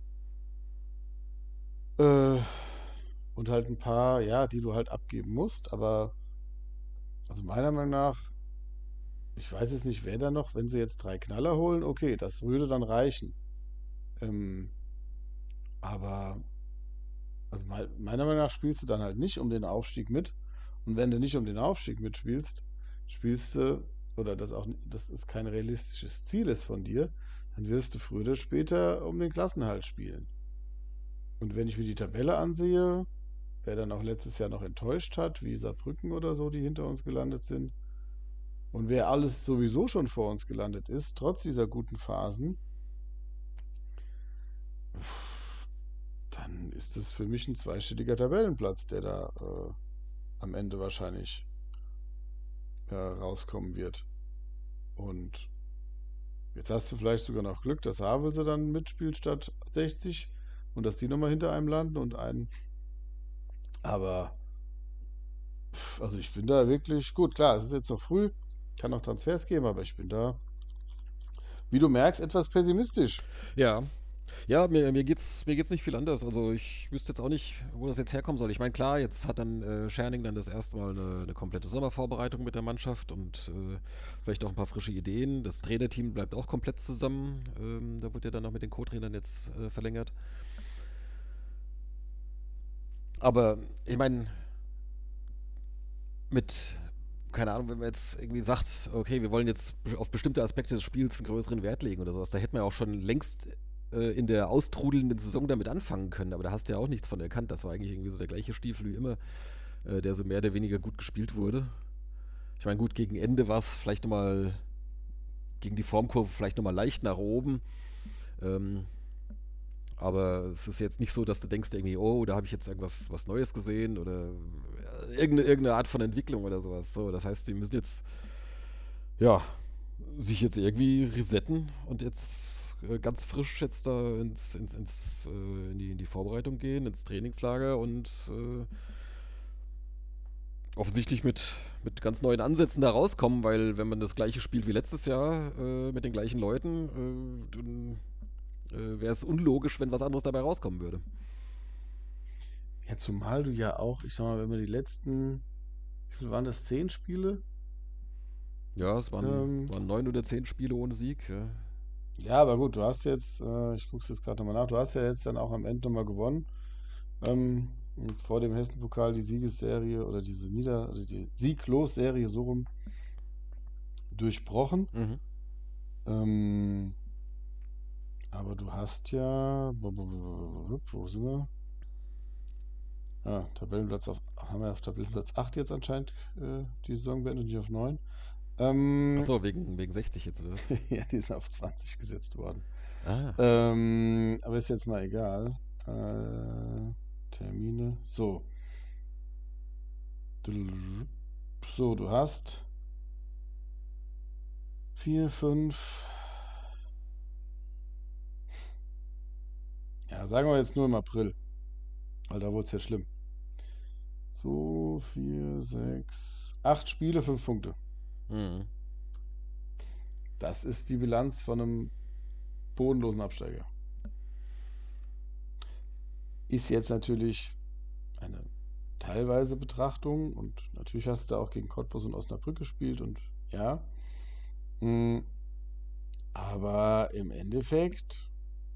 Äh, und halt ein paar, ja, die du halt abgeben musst. Aber also meiner Meinung nach, ich weiß jetzt nicht, wer da noch, wenn sie jetzt 3 Knaller holen, okay, das würde dann reichen. Ähm, aber also meiner Meinung nach spielst du dann halt nicht um den Aufstieg mit. Und wenn du nicht um den Aufstieg mitspielst, spielst du, oder das ist kein realistisches Ziel ist von dir, dann wirst du früher oder später um den Klassenerhalt spielen. Und wenn ich mir die Tabelle ansehe, wer dann auch letztes Jahr noch enttäuscht hat, wie Saarbrücken oder so, die hinter uns gelandet sind, und wer alles sowieso schon vor uns gelandet ist, trotz dieser guten Phasen, dann ist es für mich ein zweistelliger Tabellenplatz, der da am Ende wahrscheinlich rauskommen wird. Und jetzt hast du vielleicht sogar noch Glück, dass Havelse dann mitspielt statt 60 und dass die nochmal hinter einem landen und einen. Aber also ich bin da wirklich gut. Klar, es ist jetzt noch früh, kann noch Transfers geben, aber ich bin da, wie du merkst, etwas pessimistisch. Ja. Ja, mir geht's nicht viel anders. Also ich wüsste jetzt auch nicht, wo das jetzt herkommen soll. Ich meine, klar, jetzt hat dann Scherning dann das erste Mal eine komplette Sommervorbereitung mit der Mannschaft und vielleicht auch ein paar frische Ideen. Das Trainerteam bleibt auch komplett zusammen. Da wird ja dann auch mit den Co-Trainern jetzt verlängert. Aber ich meine, mit, keine Ahnung, wenn man jetzt irgendwie sagt, okay, wir wollen jetzt auf bestimmte Aspekte des Spiels einen größeren Wert legen oder sowas, da hätten wir ja auch schon längst in der austrudelnden Saison damit anfangen können, aber da hast du ja auch nichts von erkannt. Das war eigentlich irgendwie so der gleiche Stiefel wie immer, der so mehr oder weniger gut gespielt wurde. Ich meine, gut, gegen Ende war es vielleicht nochmal, gegen die Formkurve vielleicht nochmal leicht nach oben. Aber es ist jetzt nicht so, dass du denkst irgendwie, oh, da habe ich jetzt was Neues gesehen oder irgendeine Art von Entwicklung oder sowas. So, das heißt, sie müssen jetzt, ja, sich jetzt irgendwie resetten und jetzt ganz frisch jetzt da in die Vorbereitung gehen, ins Trainingslager und offensichtlich mit ganz neuen Ansätzen da rauskommen, weil wenn man das gleiche spielt wie letztes Jahr mit den gleichen Leuten, dann wäre es unlogisch, wenn was anderes dabei rauskommen würde. Ja, zumal du ja auch, ich sag mal, wenn wir die letzten, wie viel waren das, 10 Spiele? Ja, es Ähm, waren 9 oder 10 Spiele ohne Sieg. Ja. ja, aber gut, du hast jetzt, ich gucke es jetzt gerade nochmal nach, du hast ja jetzt dann auch am Ende nochmal gewonnen. Und vor dem Hessenpokal die Siegesserie oder oder die Sieglos-Serie so rum durchbrochen. Mhm. Ähm, aber du hast ja, wo sind wir? Haben wir auf Tabellenplatz 8 jetzt anscheinend die Saison beendet, nicht auf 9. Achso, wegen 60 jetzt, oder was? Ja, die sind auf 20 gesetzt worden. Ah. Aber ist jetzt mal egal. Termine. So. So, du hast 4, 5. Ja, sagen wir jetzt nur im April. Weil da wurde es ja schlimm. 2, 4, 6, 8 Spiele, 5 Punkte. Mhm. Das ist die Bilanz von einem bodenlosen Absteiger. Ist jetzt natürlich eine teilweise Betrachtung und natürlich hast du da auch gegen Cottbus und Osnabrück gespielt und ja. Aber im Endeffekt,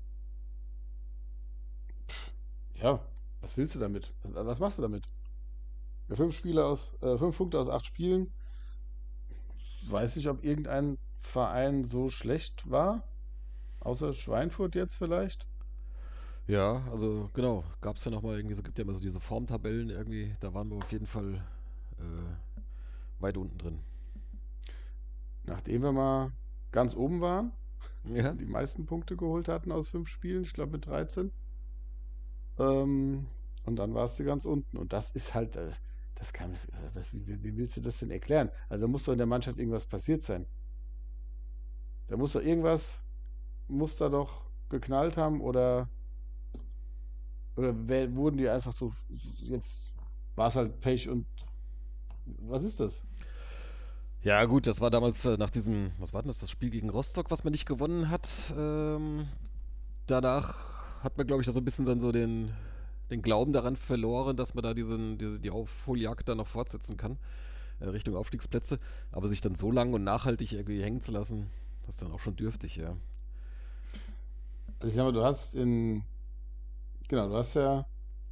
ja, was willst du damit? Was machst du damit? Ja, 5 Punkte aus 8 Spielen. Weiß nicht, ob irgendein Verein so schlecht war. Außer Schweinfurt jetzt vielleicht. Ja, also genau, gab es ja nochmal irgendwie so, gibt ja immer so diese Formtabellen irgendwie, da waren wir auf jeden Fall weit unten drin. Nachdem wir mal ganz oben waren, Ja. die meisten Punkte geholt hatten aus 5 Spielen, ich glaube mit 13. Und dann warst du ganz unten. Und das ist halt, wie willst du das denn erklären? Also da muss doch in der Mannschaft irgendwas passiert sein. Da muss doch irgendwas, muss da doch geknallt haben oder wurden die einfach so, jetzt war es halt Pech und was ist das? Ja, gut, das war damals nach diesem, was war denn das Spiel gegen Rostock, was man nicht gewonnen hat. Danach hat man, glaube ich, da so ein bisschen dann so den Glauben daran verloren, dass man da die Aufholjagd dann noch fortsetzen kann, Richtung Aufstiegsplätze. Aber sich dann so lang und nachhaltig irgendwie hängen zu lassen, das ist dann auch schon dürftig, ja. Also ich sag mal, du hast ja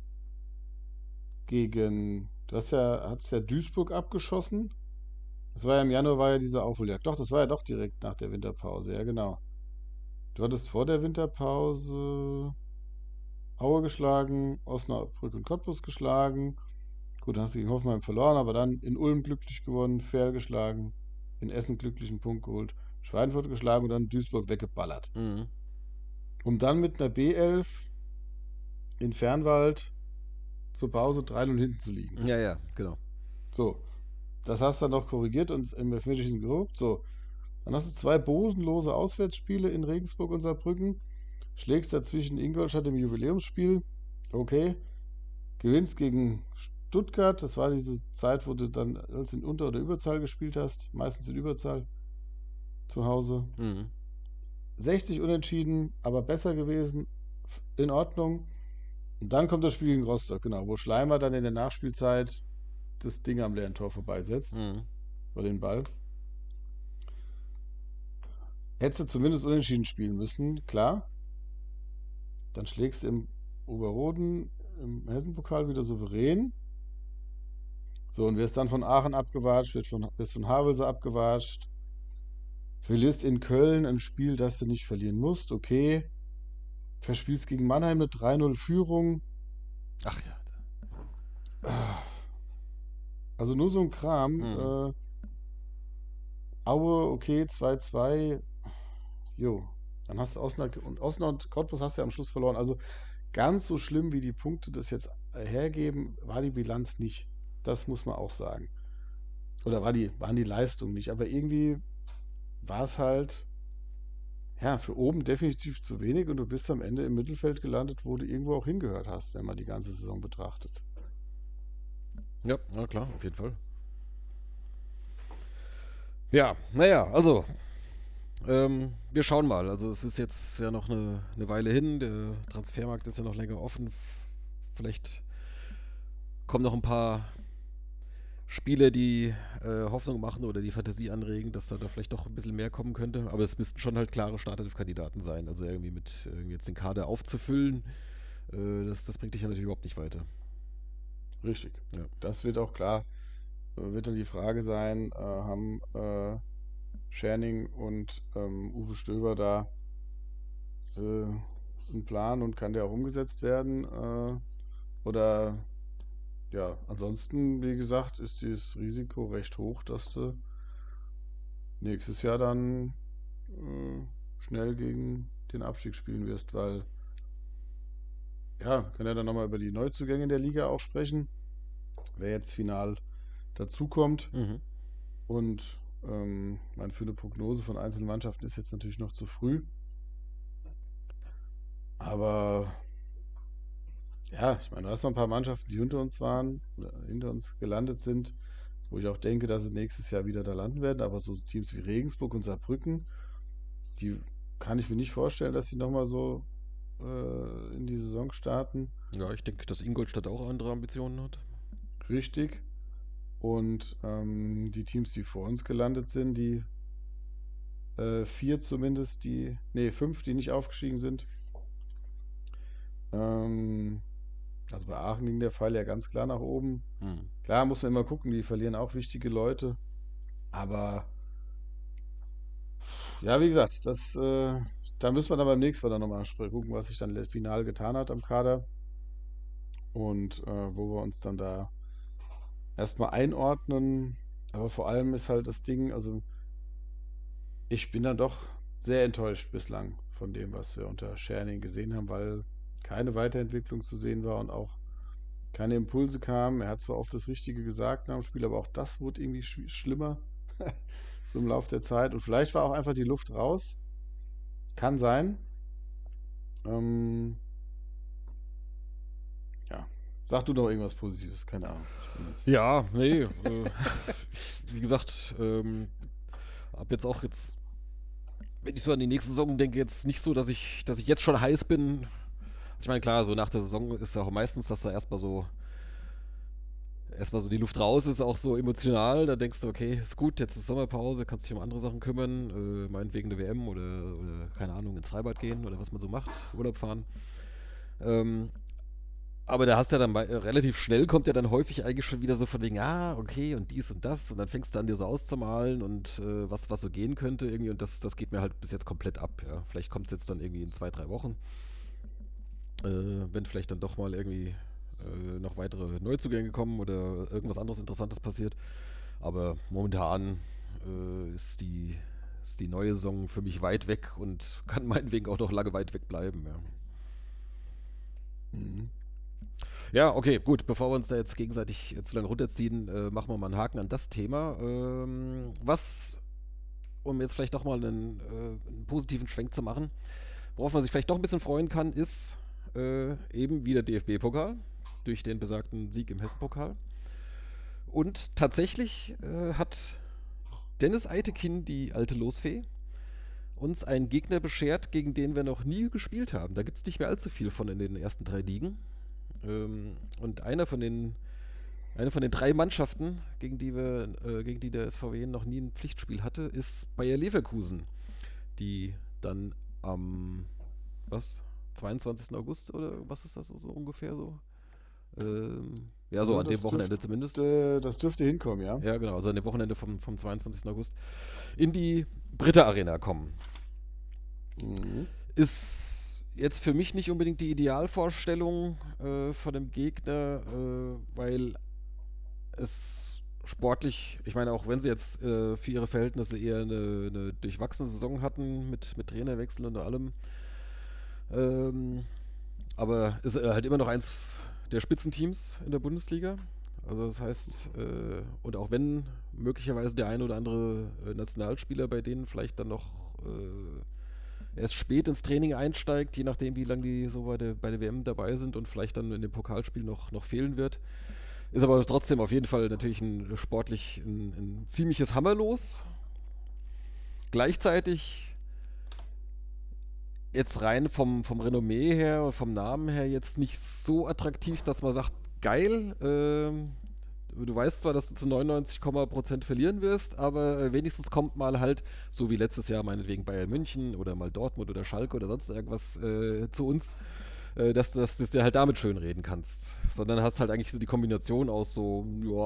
hast ja Duisburg abgeschossen. Das war ja im Januar war ja diese Aufholjagd. Doch, das war ja doch direkt nach der Winterpause, ja genau. Du hattest vor der Winterpause Aue geschlagen, Osnabrück und Cottbus geschlagen. Gut, dann hast du gegen Hoffenheim verloren, aber dann in Ulm glücklich gewonnen, Ferl geschlagen, in Essen glücklichen Punkt geholt, Schweinfurt geschlagen und dann Duisburg weggeballert. Mhm. Um dann mit einer B11 in Fernwald zur Pause 3:0 hinten zu liegen. Ja, ja, genau. So, das hast du dann noch korrigiert und im Elfmeterschießen gehobt. So, dann hast du 2 bodenlose Auswärtsspiele in Regensburg und Saarbrücken, schlägst dazwischen Ingolstadt im Jubiläumsspiel. Okay, gewinnst gegen Stuttgart. Das war diese Zeit, wo du dann als in Unter- oder Überzahl gespielt hast. Meistens in Überzahl zu Hause. Mhm. 60 unentschieden, aber besser gewesen. In Ordnung. Und dann kommt das Spiel gegen Rostock, genau, wo Schleimer dann in der Nachspielzeit das Ding am leeren Tor vorbeisetzt. Mhm. Über den Ball. Hättest du zumindest unentschieden spielen müssen, klar. Dann schlägst du im Oberroden im Hessenpokal wieder souverän. So, und wirst dann von Aachen abgewatscht, wirst von Havelse abgewatscht. Verlierst in Köln ein Spiel, das du nicht verlieren musst, okay. Verspielst gegen Mannheim eine 3:0 Führung. Ach ja. Also nur so ein Kram. Mhm. Aue, okay, 2:2. Jo. Dann hast du Osnabrück und Cottbus hast du ja am Schluss verloren. Also ganz so schlimm, wie die Punkte das jetzt hergeben, war die Bilanz nicht. Das muss man auch sagen. Oder waren die Leistungen nicht. Aber irgendwie war es halt, ja, für oben definitiv zu wenig und du bist am Ende im Mittelfeld gelandet, wo du irgendwo auch hingehört hast, wenn man die ganze Saison betrachtet. Ja, na klar, auf jeden Fall. Ja, naja, also, wir schauen mal. Also es ist jetzt ja noch eine Weile hin. Der Transfermarkt ist ja noch länger offen. Vielleicht kommen noch ein paar Spiele, die Hoffnung machen oder die Fantasie anregen, dass da vielleicht doch ein bisschen mehr kommen könnte. Aber es müssten schon halt klare Startelf-Kandidaten sein. Also irgendwie mit irgendwie jetzt den Kader aufzufüllen, das bringt dich ja natürlich überhaupt nicht weiter. Richtig. Ja. Das wird auch klar. Wird dann die Frage sein, haben Scherning und Uwe Stöber da einen Plan und kann der auch umgesetzt werden? Oder ja, ansonsten, wie gesagt, ist dieses Risiko recht hoch, dass du nächstes Jahr dann schnell gegen den Abstieg spielen wirst, weil, ja, können ja dann nochmal über die Neuzugänge in der Liga auch sprechen, wer jetzt final dazukommt. Mhm. Und für eine Prognose von einzelnen Mannschaften ist jetzt natürlich noch zu früh. Aber ja, ich meine, du hast noch ein paar Mannschaften, die hinter uns waren oder hinter uns gelandet sind, wo ich auch denke, dass sie nächstes Jahr wieder da landen werden. Aber so Teams wie Regensburg und Saarbrücken, die kann ich mir nicht vorstellen, dass sie nochmal so in die Saison starten. Ja, ich denke, dass Ingolstadt auch andere Ambitionen hat. Richtig. Und die Teams, die vor uns gelandet sind, die 4 zumindest, nee, 5, die nicht aufgestiegen sind. Also bei Aachen ging der Pfeil ja ganz klar nach oben. Klar muss man immer gucken, die verlieren auch wichtige Leute. Aber ja, wie gesagt, da müssen wir dann beim nächsten Mal dann nochmal gucken, was sich dann final getan hat am Kader. Und wo wir uns dann da erstmal einordnen. Aber vor allem ist halt das Ding, also ich bin dann doch sehr enttäuscht bislang von dem, was wir unter Scherning gesehen haben, weil keine Weiterentwicklung zu sehen war und auch keine Impulse kamen. Er hat zwar oft das Richtige gesagt nach dem Spiel, aber auch das wurde irgendwie schlimmer so im Laufe der Zeit. Und vielleicht war auch einfach die Luft raus. Kann sein. Ja. Sag du doch irgendwas Positives, keine Ahnung. Ja, nee. Wie gesagt, hab jetzt auch wenn ich so an die nächste Saison denke, jetzt nicht so, dass ich jetzt schon heiß bin. Also ich meine, klar, so nach der Saison ist ja auch meistens, dass da erstmal so die Luft raus ist, auch so emotional. Da denkst du, okay, ist gut, jetzt ist Sommerpause, kannst dich um andere Sachen kümmern, meinetwegen eine WM oder keine Ahnung, ins Freibad gehen oder was man so macht, Urlaub fahren. Aber da hast du ja dann relativ schnell, kommt ja dann häufig eigentlich schon wieder so von wegen, okay, und dies und das, und dann fängst du an, dir so auszumalen und was so gehen könnte irgendwie, und das geht mir halt bis jetzt komplett ab, ja. Vielleicht kommt es jetzt dann irgendwie in 2-3 Wochen, wenn vielleicht dann doch mal irgendwie noch weitere Neuzugänge kommen oder irgendwas anderes Interessantes passiert. Aber momentan ist die neue Saison für mich weit weg und kann meinetwegen auch noch lange weit weg bleiben, ja. Mhm. Ja, okay, gut. Bevor wir uns da jetzt gegenseitig zu lange runterziehen, machen wir mal einen Haken an das Thema. Um jetzt vielleicht doch mal einen positiven Schwenk zu machen, worauf man sich vielleicht doch ein bisschen freuen kann, ist eben wieder DFB-Pokal durch den besagten Sieg im Hessen-Pokal. Und tatsächlich hat Dennis Eitekin, die alte Losfee, uns einen Gegner beschert, gegen den wir noch nie gespielt haben. Da gibt es nicht mehr allzu viel von in den ersten 3 Ligen. Und eine von den 3 Mannschaften, gegen die der SVW noch nie ein Pflichtspiel hatte, ist Bayer Leverkusen, die dann am 22. August oder was ist das so ungefähr so? Ja, so Ja, an dem Wochenende zumindest. Das dürfte hinkommen, ja. Ja, genau, also an dem Wochenende vom 22. August in die Britta Arena kommen. Mhm. Ist jetzt für mich nicht unbedingt die Idealvorstellung von dem Gegner, weil es sportlich, ich meine, auch wenn sie jetzt für ihre Verhältnisse eher eine durchwachsene Saison hatten mit Trainerwechsel und allem, aber ist halt immer noch eins der Spitzenteams in der Bundesliga. Also das heißt, und auch wenn möglicherweise der eine oder andere Nationalspieler bei denen vielleicht dann noch erst spät ins Training einsteigt, je nachdem, wie lange die so bei der WM dabei sind und vielleicht dann in dem Pokalspiel noch fehlen wird. Ist aber trotzdem auf jeden Fall natürlich sportlich ein ziemliches Hammerlos. Gleichzeitig jetzt rein vom Renommee her und vom Namen her jetzt nicht so attraktiv, dass man sagt, geil, du weißt zwar, dass du zu 99% verlieren wirst, aber wenigstens kommt mal halt, so wie letztes Jahr meinetwegen Bayern München oder mal Dortmund oder Schalke oder sonst irgendwas zu uns, dass du dir halt damit schön reden kannst. Sondern hast halt eigentlich so die Kombination aus so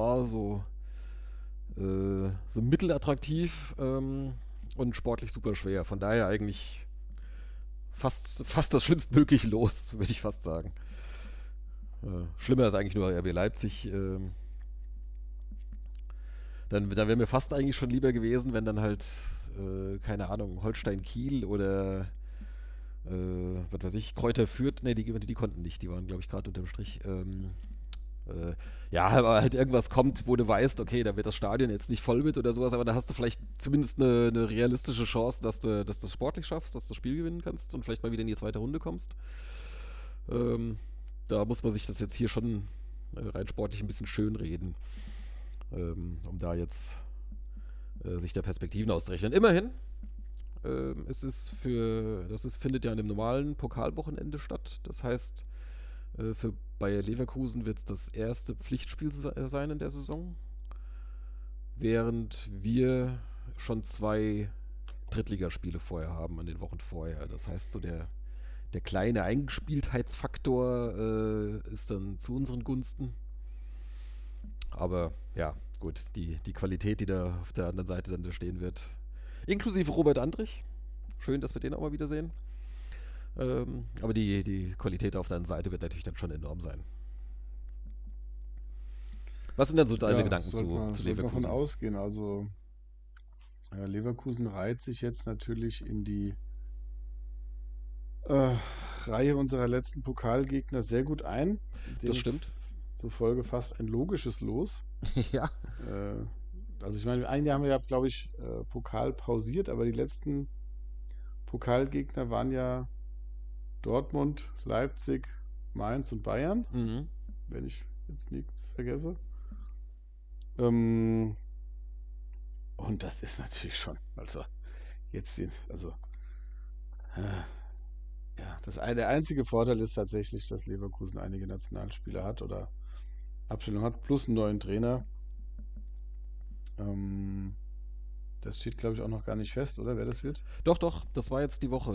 mittelattraktiv und sportlich super schwer. Von daher eigentlich fast das schlimmstmögliche Los, würde ich fast sagen. Schlimmer ist eigentlich nur RB Leipzig. Da wäre mir fast eigentlich schon lieber gewesen, wenn dann halt, keine Ahnung, Holstein Kiel oder was weiß ich, Kräuter Fürth, ne, die konnten nicht, die waren, glaube ich, gerade unterm Strich. Ja, aber halt irgendwas kommt, wo du weißt, okay, da wird das Stadion jetzt nicht voll mit oder sowas, aber da hast du vielleicht zumindest eine realistische Chance, dass du das sportlich schaffst, dass du das Spiel gewinnen kannst und vielleicht mal wieder in die zweite Runde kommst. Da muss man sich das jetzt hier schon rein sportlich ein bisschen schön reden, um da jetzt sich der Perspektiven auszurechnen. Immerhin, findet ja an dem normalen Pokalwochenende statt. Das heißt, für Bayer Leverkusen wird es das erste Pflichtspiel sein in der Saison, während wir schon 2 Drittligaspiele vorher haben an den Wochen vorher. Das heißt, so der kleine Eingespieltheitsfaktor ist dann zu unseren Gunsten. Aber ja, gut, die Qualität, die da auf der anderen Seite dann da stehen wird, inklusive Robert Andrich. Schön, dass wir den auch mal wiedersehen. Aber die Qualität auf der anderen Seite wird natürlich dann schon enorm sein. Was sind denn so deine Gedanken zu Leverkusen? Davon ausgehen. Also Leverkusen reiht sich jetzt natürlich in die Reihe unserer letzten Pokalgegner sehr gut ein. Das stimmt. Zufolge fast ein logisches Los. Ja. Also ich meine, ein Jahr haben wir ja, glaube ich, Pokal pausiert, aber die letzten Pokalgegner waren ja Dortmund, Leipzig, Mainz und Bayern, wenn ich jetzt nichts vergesse. Und das ist natürlich schon, der einzige Vorteil ist tatsächlich, dass Leverkusen einige Nationalspieler hat oder Abstellung hat, plus einen neuen Trainer. Das steht, glaube ich, auch noch gar nicht fest, oder? Wer das wird? Doch, das war jetzt die Woche.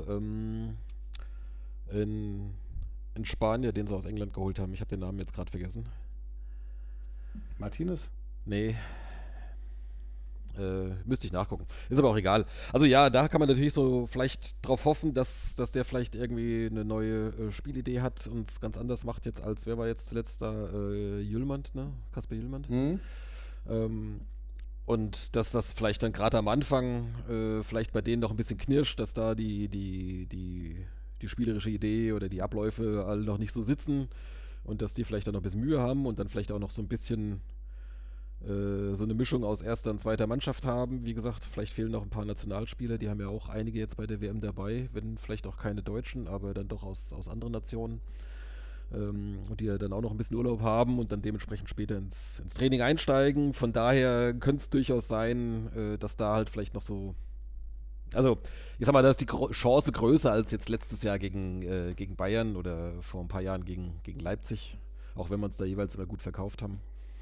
In Spanien, den sie aus England geholt haben. Ich habe den Namen jetzt gerade vergessen. Martinez? Nee. Müsste ich nachgucken. Ist aber auch egal. Also ja, da kann man natürlich so vielleicht drauf hoffen, dass der vielleicht irgendwie eine neue Spielidee hat und es ganz anders macht jetzt als, wer war jetzt zuletzt da? Jüllmann, ne? Kasper Jüllmann. Und dass das vielleicht dann gerade am Anfang vielleicht bei denen noch ein bisschen knirscht, dass da die spielerische Idee oder die Abläufe alle noch nicht so sitzen und dass die vielleicht dann noch ein bisschen Mühe haben und dann vielleicht auch noch so ein bisschen so eine Mischung aus erster und zweiter Mannschaft haben. Wie gesagt, vielleicht fehlen noch ein paar Nationalspieler, die haben ja auch einige jetzt bei der WM dabei, wenn vielleicht auch keine Deutschen, aber dann doch aus anderen Nationen. Und die ja dann auch noch ein bisschen Urlaub haben und dann dementsprechend später ins Training einsteigen. Von daher könnte es durchaus sein, dass da halt vielleicht noch so. Also, ich sag mal, da ist die Chance größer als jetzt letztes Jahr gegen Bayern oder vor ein paar Jahren gegen Leipzig, auch wenn wir uns da jeweils immer gut verkauft haben.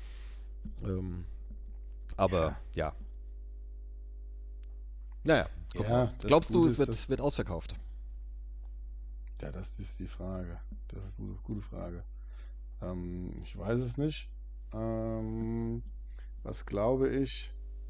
Aber ja. Naja, glaubst du, es wird ausverkauft? Ja, das ist die Frage. Das ist eine gute Frage. Ich weiß es nicht. Was glaube ich?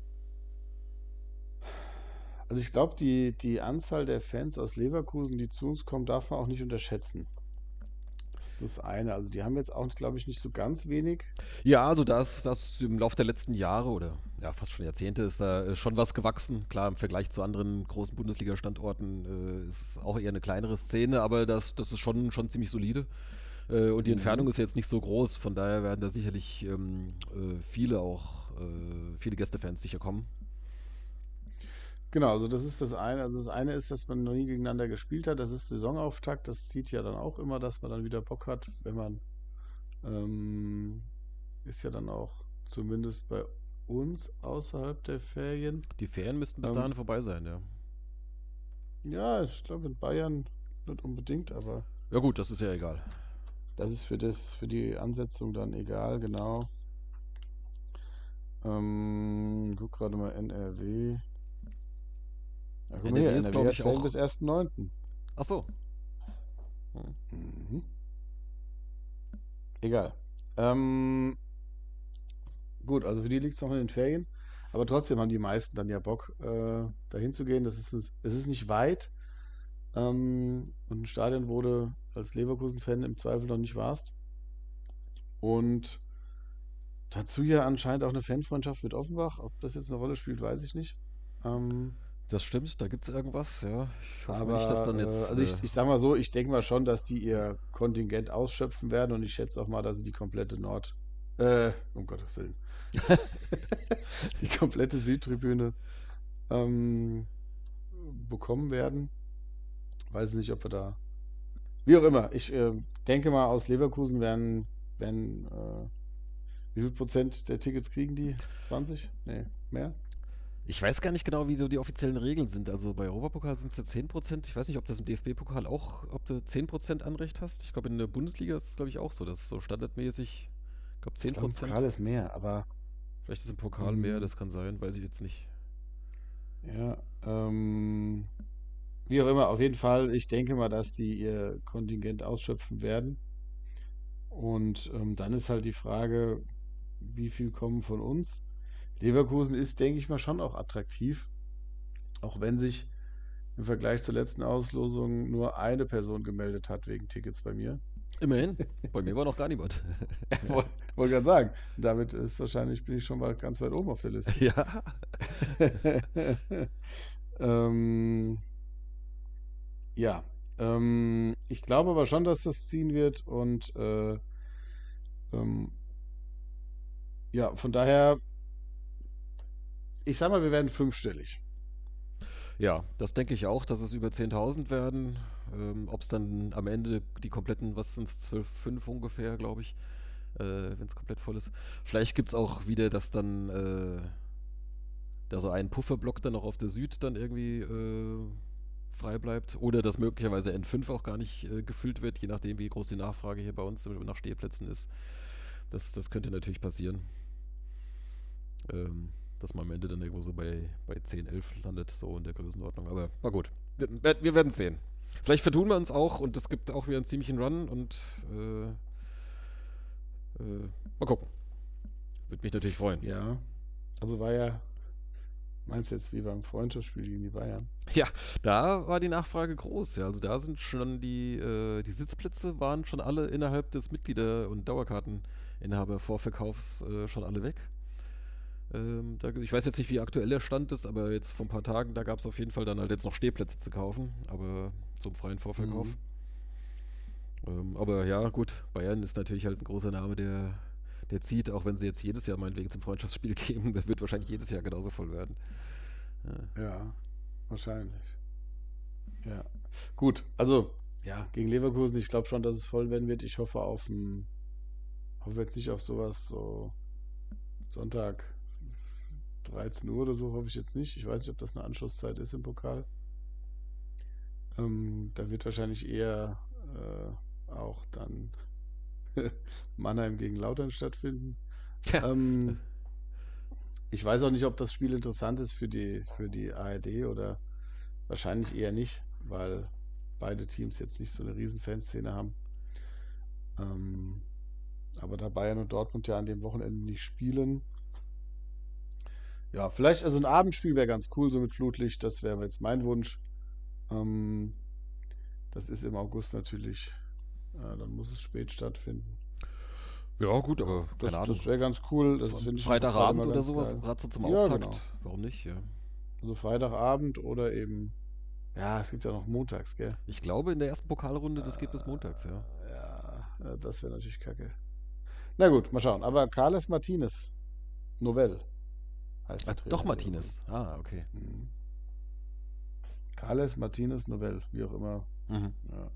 Also ich glaube, die Anzahl der Fans aus Leverkusen, die zu uns kommen, darf man auch nicht unterschätzen. Das ist das eine. Also die haben jetzt auch, glaube ich, nicht so ganz wenig. Ja, also das im Laufe der letzten Jahre oder ja fast schon Jahrzehnte ist da schon was gewachsen. Klar, im Vergleich zu anderen großen Bundesliga-Standorten ist es auch eher eine kleinere Szene, aber das ist schon ziemlich solide. Und die Entfernung ist jetzt nicht so groß, von daher werden da sicherlich viele Gästefans sicher kommen. Genau, also das ist das eine. Also das eine ist, dass man noch nie gegeneinander gespielt hat. Das ist Saisonauftakt. Das zieht ja dann auch immer, dass man dann wieder Bock hat, wenn man ist ja dann auch zumindest bei uns außerhalb der Ferien. Die Ferien müssten bis dahin vorbei sein, ja. Ja, ich glaube in Bayern nicht unbedingt, aber. Ja gut, das ist ja egal. Das ist für die Ansetzung dann egal, genau. Guck gerade mal NRW. Ja, guck mal hier, ist, glaube ich, auch bis 1.9. Ach so. Egal. Gut, also für die liegt es noch in den Ferien. Aber trotzdem haben die meisten dann ja Bock, dahin zu gehen. Es ist nicht weit. Und ein Stadion, wo du als Leverkusen-Fan im Zweifel noch nicht warst. Und Dazu ja anscheinend auch eine Fanfreundschaft mit Offenbach. Ob das jetzt eine Rolle spielt, weiß ich nicht. Das stimmt, da gibt es irgendwas, ja. Ich hoffe mal nicht, dass Aber dann jetzt. also ich sag mal so, ich denke mal schon, dass die ihr Kontingent ausschöpfen werden und ich schätze auch mal, dass sie die komplette um Gottes Willen, die komplette Südtribüne ähm, bekommen werden. Weiß nicht, ob wir da. Wie auch immer, ich denke mal, aus Leverkusen werden wie viel Prozent der Tickets kriegen die? 20? Nee, mehr? Ich weiß gar nicht genau, wie so die offiziellen Regeln sind. Also bei Europapokal sind es ja 10%. Ich weiß nicht, ob das im DFB-Pokal auch, ob du 10% Anrecht hast. Ich glaube, in der Bundesliga ist es, glaube ich, auch so. Das ist so standardmäßig, ich glaube, Ich glaube, im 10%. Pokal ist mehr, aber Vielleicht ist im Pokal mehr, das kann sein, weiß ich jetzt nicht. ja, wie auch immer, auf jeden Fall, ich denke mal, dass die ihr Kontingent ausschöpfen werden. Und dann ist halt die Frage, wie viel kommen von uns? Leverkusen ist, denke ich mal, schon auch attraktiv, auch wenn sich im Vergleich zur letzten Auslosung nur eine Person gemeldet hat wegen Tickets bei mir. Immerhin, bei mir war noch gar niemand. Wollte gerade sagen, damit ist wahrscheinlich, bin ich schon mal ganz weit oben auf der Liste. Ja. ähm, ja, ich glaube aber schon, dass das ziehen wird und ja, von daher, ich sag mal, wir werden fünfstellig. Ja, das denke ich auch, dass es über 10.000 werden. Ob es dann am Ende die kompletten, was sind es, 12,5 ungefähr, glaube ich, wenn es komplett voll ist. Vielleicht gibt es auch wieder, dass dann da so ein Pufferblock dann auch auf der Süd dann irgendwie frei bleibt. Oder dass möglicherweise N5 auch gar nicht gefüllt wird, je nachdem, wie groß die Nachfrage hier bei uns nach Stehplätzen ist. Das könnte natürlich passieren. Dass man am Ende dann irgendwo so bei 10, 11 landet, so in der Größenordnung. Aber na gut, wir werden es sehen. Vielleicht vertun wir uns auch und es gibt auch wieder einen ziemlichen Run und mal gucken. Würde mich natürlich freuen. Ja, also war ja, meinst du jetzt wie beim Freundschaftsspiel gegen die Bayern? Ja, da war die Nachfrage groß. Ja. Also da sind schon die Sitzplätze waren schon alle innerhalb des Mitglieder- und Dauerkarteninhaber-Vorverkaufs schon alle weg. Ich weiß jetzt nicht, wie aktuell der Stand ist, aber jetzt vor ein paar Tagen, da gab es auf jeden Fall dann halt jetzt noch Stehplätze zu kaufen, aber zum freien Vorverkauf. Aber ja, gut, Bayern ist natürlich halt ein großer Name, der zieht, auch wenn sie jetzt jedes Jahr meinetwegen zum Freundschaftsspiel geben, der wird wahrscheinlich jedes Jahr genauso voll werden. Ja, wahrscheinlich. Ja. Gut, also, ja, gegen Leverkusen, ich glaube schon, dass es voll werden wird. Ich hoffe hoffe jetzt nicht auf sowas, so Sonntag 13 Uhr oder so, hoffe ich jetzt nicht. Ich weiß nicht, ob das eine Anschlusszeit ist im Pokal. Da wird wahrscheinlich eher auch dann Mannheim gegen Lautern stattfinden. Ja. Ich weiß auch nicht, ob das Spiel interessant ist für die ARD oder wahrscheinlich eher nicht, weil beide Teams jetzt nicht so eine riesen Fanszene haben. Aber da Bayern und Dortmund ja an dem Wochenende nicht spielen, ja, vielleicht, also ein Abendspiel wäre ganz cool, so mit Flutlicht, das wäre jetzt mein Wunsch. Das ist im August natürlich, dann muss es spät stattfinden. Ja, gut, aber keine Ahnung. Das wäre ganz cool. Das finde ich Freitagabend gerade mal oder ganz sowas, geil. gerade so zum Ja, Auftakt. genau. Warum nicht? Ja. Also Freitagabend oder eben, ja, es gibt ja noch montags, gell? Ich glaube, in der ersten Pokalrunde, das geht bis montags, ja. Ja, das wäre natürlich kacke. Na gut, mal schauen. Aber Carles Martinez, Novell, heißt der Trainer Doch in Martinez. Ah, okay. Leverkusen. Carles Martinez Novell, wie auch immer. Mhm.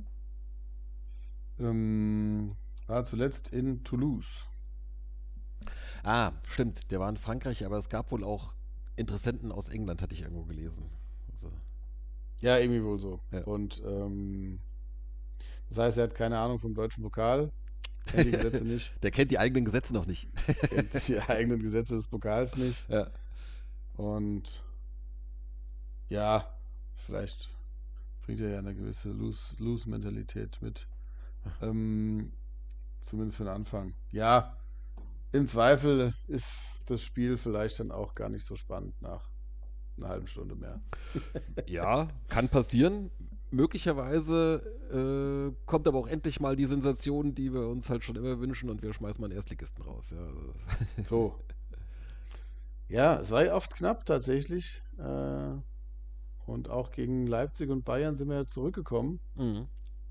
Ja. War zuletzt in Toulouse. Ah, stimmt. Der war in Frankreich, aber es gab wohl auch Interessenten aus England, hatte ich irgendwo gelesen. Also, Ja, irgendwie wohl so. ja. Und das heißt, er hat keine Ahnung vom deutschen Pokal, kennt die Gesetze nicht, Der kennt die eigenen Gesetze noch nicht. kennt die eigenen Gesetze des Pokals nicht. Ja. Und ja, vielleicht bringt er ja eine gewisse Lose-Mentalität mit. Zumindest für den Anfang. Ja, im Zweifel ist das Spiel vielleicht dann auch gar nicht so spannend nach einer halben Stunde mehr. Ja, kann passieren. möglicherweise kommt aber auch endlich mal die Sensation, die wir uns halt schon immer wünschen, und wir schmeißen mal einen Erstligisten raus. Ja. So. Ja, es war ja oft knapp tatsächlich. Und auch gegen Leipzig und Bayern sind wir ja zurückgekommen Mhm.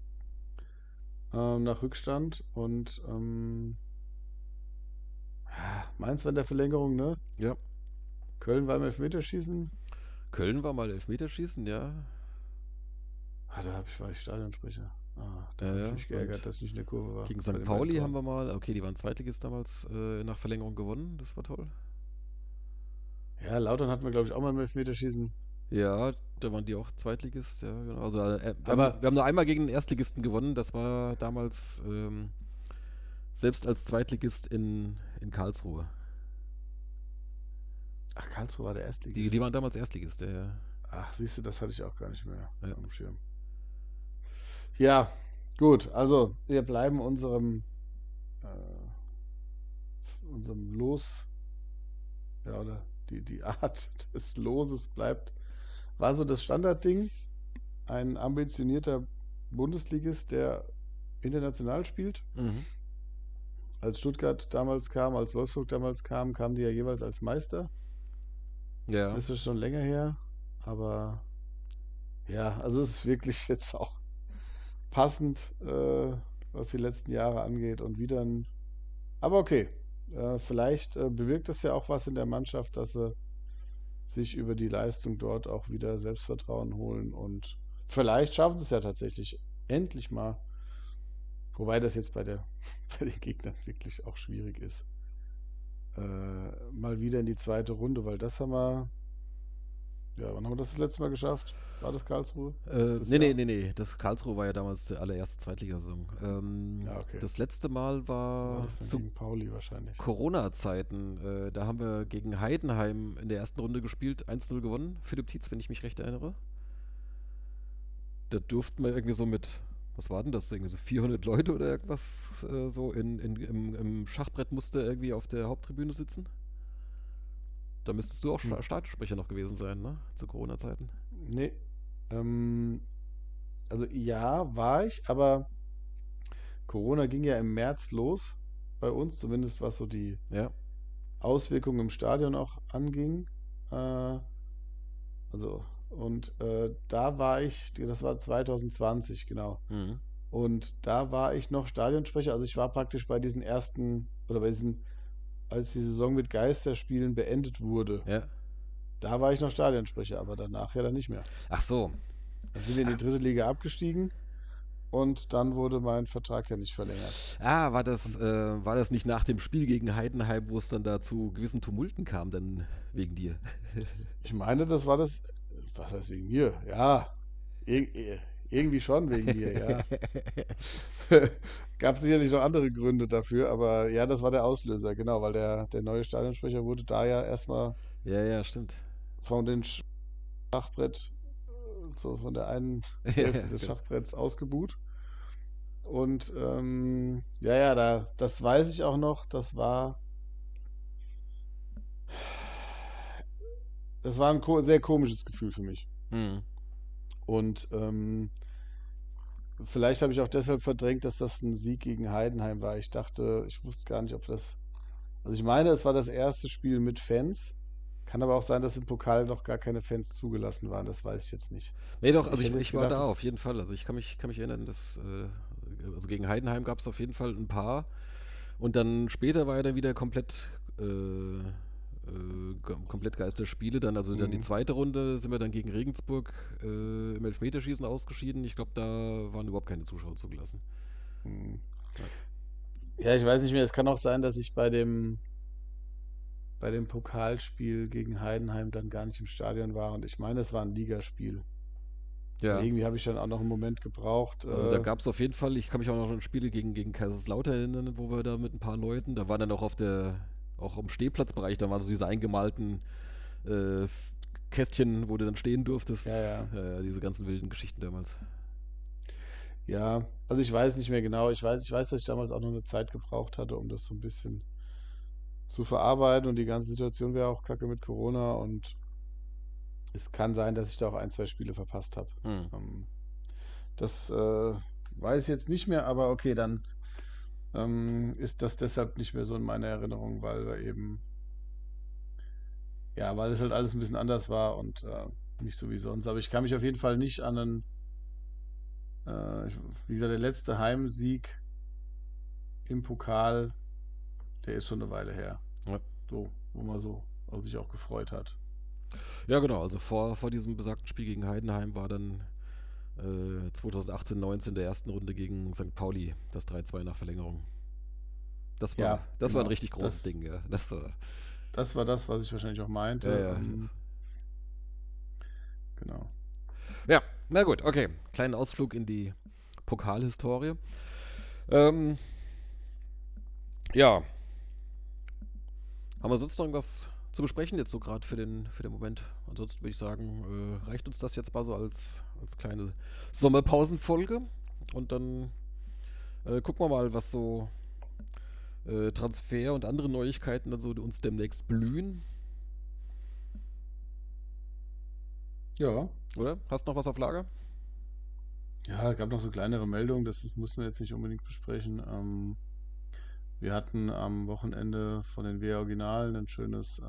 nach Rückstand. Und Mainz war in der Verlängerung, ne? Ja. Köln war im Elfmeterschießen. Köln war mal Elfmeterschießen, ja. War ich Stadionsprecher. Da Ja, habe ich ja. mich geärgert, Und dass ich nicht in der Kurve war. gegen bei St. den Pauli beiden haben Toren. wir mal, okay, die waren Zweitligist damals nach Verlängerung gewonnen, das war toll. Ja, Lautern hatten wir, glaube ich, auch mal im Elfmeterschießen. Ja, da waren die auch Zweitligist, ja, genau. Also Aber, wir haben nur einmal gegen den Erstligisten gewonnen, das war damals selbst als Zweitligist in Karlsruhe. ach, Karlsruhe war der Die Erstligist. waren damals Erstligist, ja, ja. Ach, siehst du, das hatte ich auch gar nicht mehr Ja. auf dem Schirm. Ja, gut. Also, wir bleiben unserem Los, ja, oder die Art des Loses war so das Standardding. Ein ambitionierter Bundesligist, der international spielt. Mhm. Als Stuttgart damals kam, als Wolfsburg damals kam, kamen die ja jeweils als Meister. Ja. Das ist schon länger her. Aber ja, also es ist wirklich jetzt auch passend, was die letzten Jahre angeht. Und wieder ein. Aber okay, vielleicht bewirkt das ja auch was in der Mannschaft, dass sie sich über die Leistung dort auch wieder Selbstvertrauen holen. Und vielleicht schaffen sie es ja tatsächlich endlich mal. Wobei das jetzt bei den Gegnern wirklich auch schwierig ist. Mal wieder in die zweite Runde, weil das haben wir. Ja, wann haben wir das letzte Mal geschafft? War das Karlsruhe? Das Jahr? Nee. Das Karlsruhe war ja damals die allererste Zweitligasaison. Ja, okay. Das letzte Mal War war das dann zu gegen Pauli wahrscheinlich? Corona-Zeiten. Da haben wir gegen Heidenheim in der ersten Runde gespielt, 1-0 gewonnen. Philipp Tietz, wenn ich mich recht erinnere. Da durften wir irgendwie so mit, was war denn das, irgendwie so 400 Leute oder irgendwas, so im Schachbrett musste irgendwie auf der Haupttribüne sitzen. Da müsstest du auch Hm. Stadionsprecher noch gewesen sein, ne? Zu Corona-Zeiten. Nee. Also ja, war ich, aber Corona ging ja im März los bei uns, zumindest was so die Ja. Auswirkungen im Stadion auch anging. Also, und da war ich, das war 2020, genau. Mhm. Und da war ich noch Stadionsprecher, also ich war praktisch bei diesen ersten, oder bei diesen, als die Saison mit Geisterspielen beendet wurde, Ja. da war ich noch Stadionsprecher, aber danach ja dann nicht mehr. Ach so. Dann sind wir in die dritte Liga abgestiegen und dann wurde mein Vertrag ja nicht verlängert. War das nicht nach dem Spiel gegen Heidenheim, wo es dann da zu gewissen Tumulten kam, dann wegen dir? Ich meine, das war das, was heißt wegen mir? Ja, irgendwie schon wegen mir, ja. Gab sicherlich noch andere Gründe dafür, aber ja, das war der Auslöser, genau, weil der neue Stadionsprecher wurde da ja erstmal Ja, stimmt. von den Schachbrett, so von der einen Ja, Hälfte des genau. Schachbretts ausgebuht. Und das weiß ich auch noch, das war ein sehr komisches Gefühl für mich. Mhm. Und vielleicht habe ich auch deshalb verdrängt, dass das ein Sieg gegen Heidenheim war. Ich wusste gar nicht, ob das. Also ich meine, es war das erste Spiel mit Fans. Kann aber auch sein, dass im Pokal noch gar keine Fans zugelassen waren. Das weiß ich jetzt nicht. Nee, doch, Aber also ich hätte jetzt ich war gedacht, da auf das. jeden Fall. Also ich kann mich erinnern, dass also gegen Heidenheim gab es auf jeden Fall ein paar. Und dann später war ja dann wieder komplett Geisterspiele. Dann die Hm, zweite Runde sind wir dann gegen Regensburg im Elfmeterschießen ausgeschieden. Ich glaube, da waren überhaupt keine Zuschauer zugelassen. hm. Ja. Ja, ich weiß nicht mehr. Es kann auch sein, dass ich bei dem Pokalspiel gegen Heidenheim dann gar nicht im Stadion war. Und ich meine, es war ein Ligaspiel. Weil Ja, irgendwie habe ich dann auch noch einen Moment gebraucht. also da gab es auf jeden Fall, ich kann mich auch noch an Spiele gegen Kaiserslautern erinnern, wo wir da mit ein paar Leuten, da waren dann auch im Stehplatzbereich, da waren so diese eingemalten äh, Kästchen, wo du dann stehen durftest. Ja, ja. Diese ganzen wilden Geschichten damals. Ja, also ich weiß nicht mehr genau. Ich weiß, dass ich damals auch noch eine Zeit gebraucht hatte, um das so ein bisschen zu verarbeiten. Und die ganze Situation wäre auch kacke mit Corona. Und es kann sein, dass ich da auch ein, zwei Spiele verpasst habe. Hm. Ähm, Das weiß ich jetzt nicht mehr, aber okay, dann ist das deshalb nicht mehr so in meiner Erinnerung, weil wir eben, ja, weil es halt alles ein bisschen anders war und nicht so wie sonst. Aber ich kann mich auf jeden Fall nicht an einen, wie gesagt, der letzte Heimsieg im Pokal, der ist schon eine Weile her. Ja. So, wo man so sich auch gefreut hat. Ja, genau. Also vor diesem besagten Spiel gegen Heidenheim war dann 2018/19 der ersten Runde gegen St. Pauli das 3-2 nach Verlängerung. Das war Ja, ein genau. richtig großes Ding, ja. Das war das, was ich wahrscheinlich auch meinte. Ja. Genau. Ja, na gut, okay. Kleinen Ausflug in die Pokalhistorie. Ja. Haben wir sonst noch irgendwas zu besprechen, jetzt so gerade für den Moment? Ansonsten würde ich sagen, reicht uns das jetzt mal so als kleine Sommerpausenfolge. Und dann gucken wir mal, was so Transfer und andere Neuigkeiten dann so uns demnächst blühen. Ja. Oder? Hast noch was auf Lager? Ja, es gab noch so kleinere Meldungen, das müssen wir jetzt nicht unbedingt besprechen. Wir hatten am Wochenende von den WR Originalen ein schönes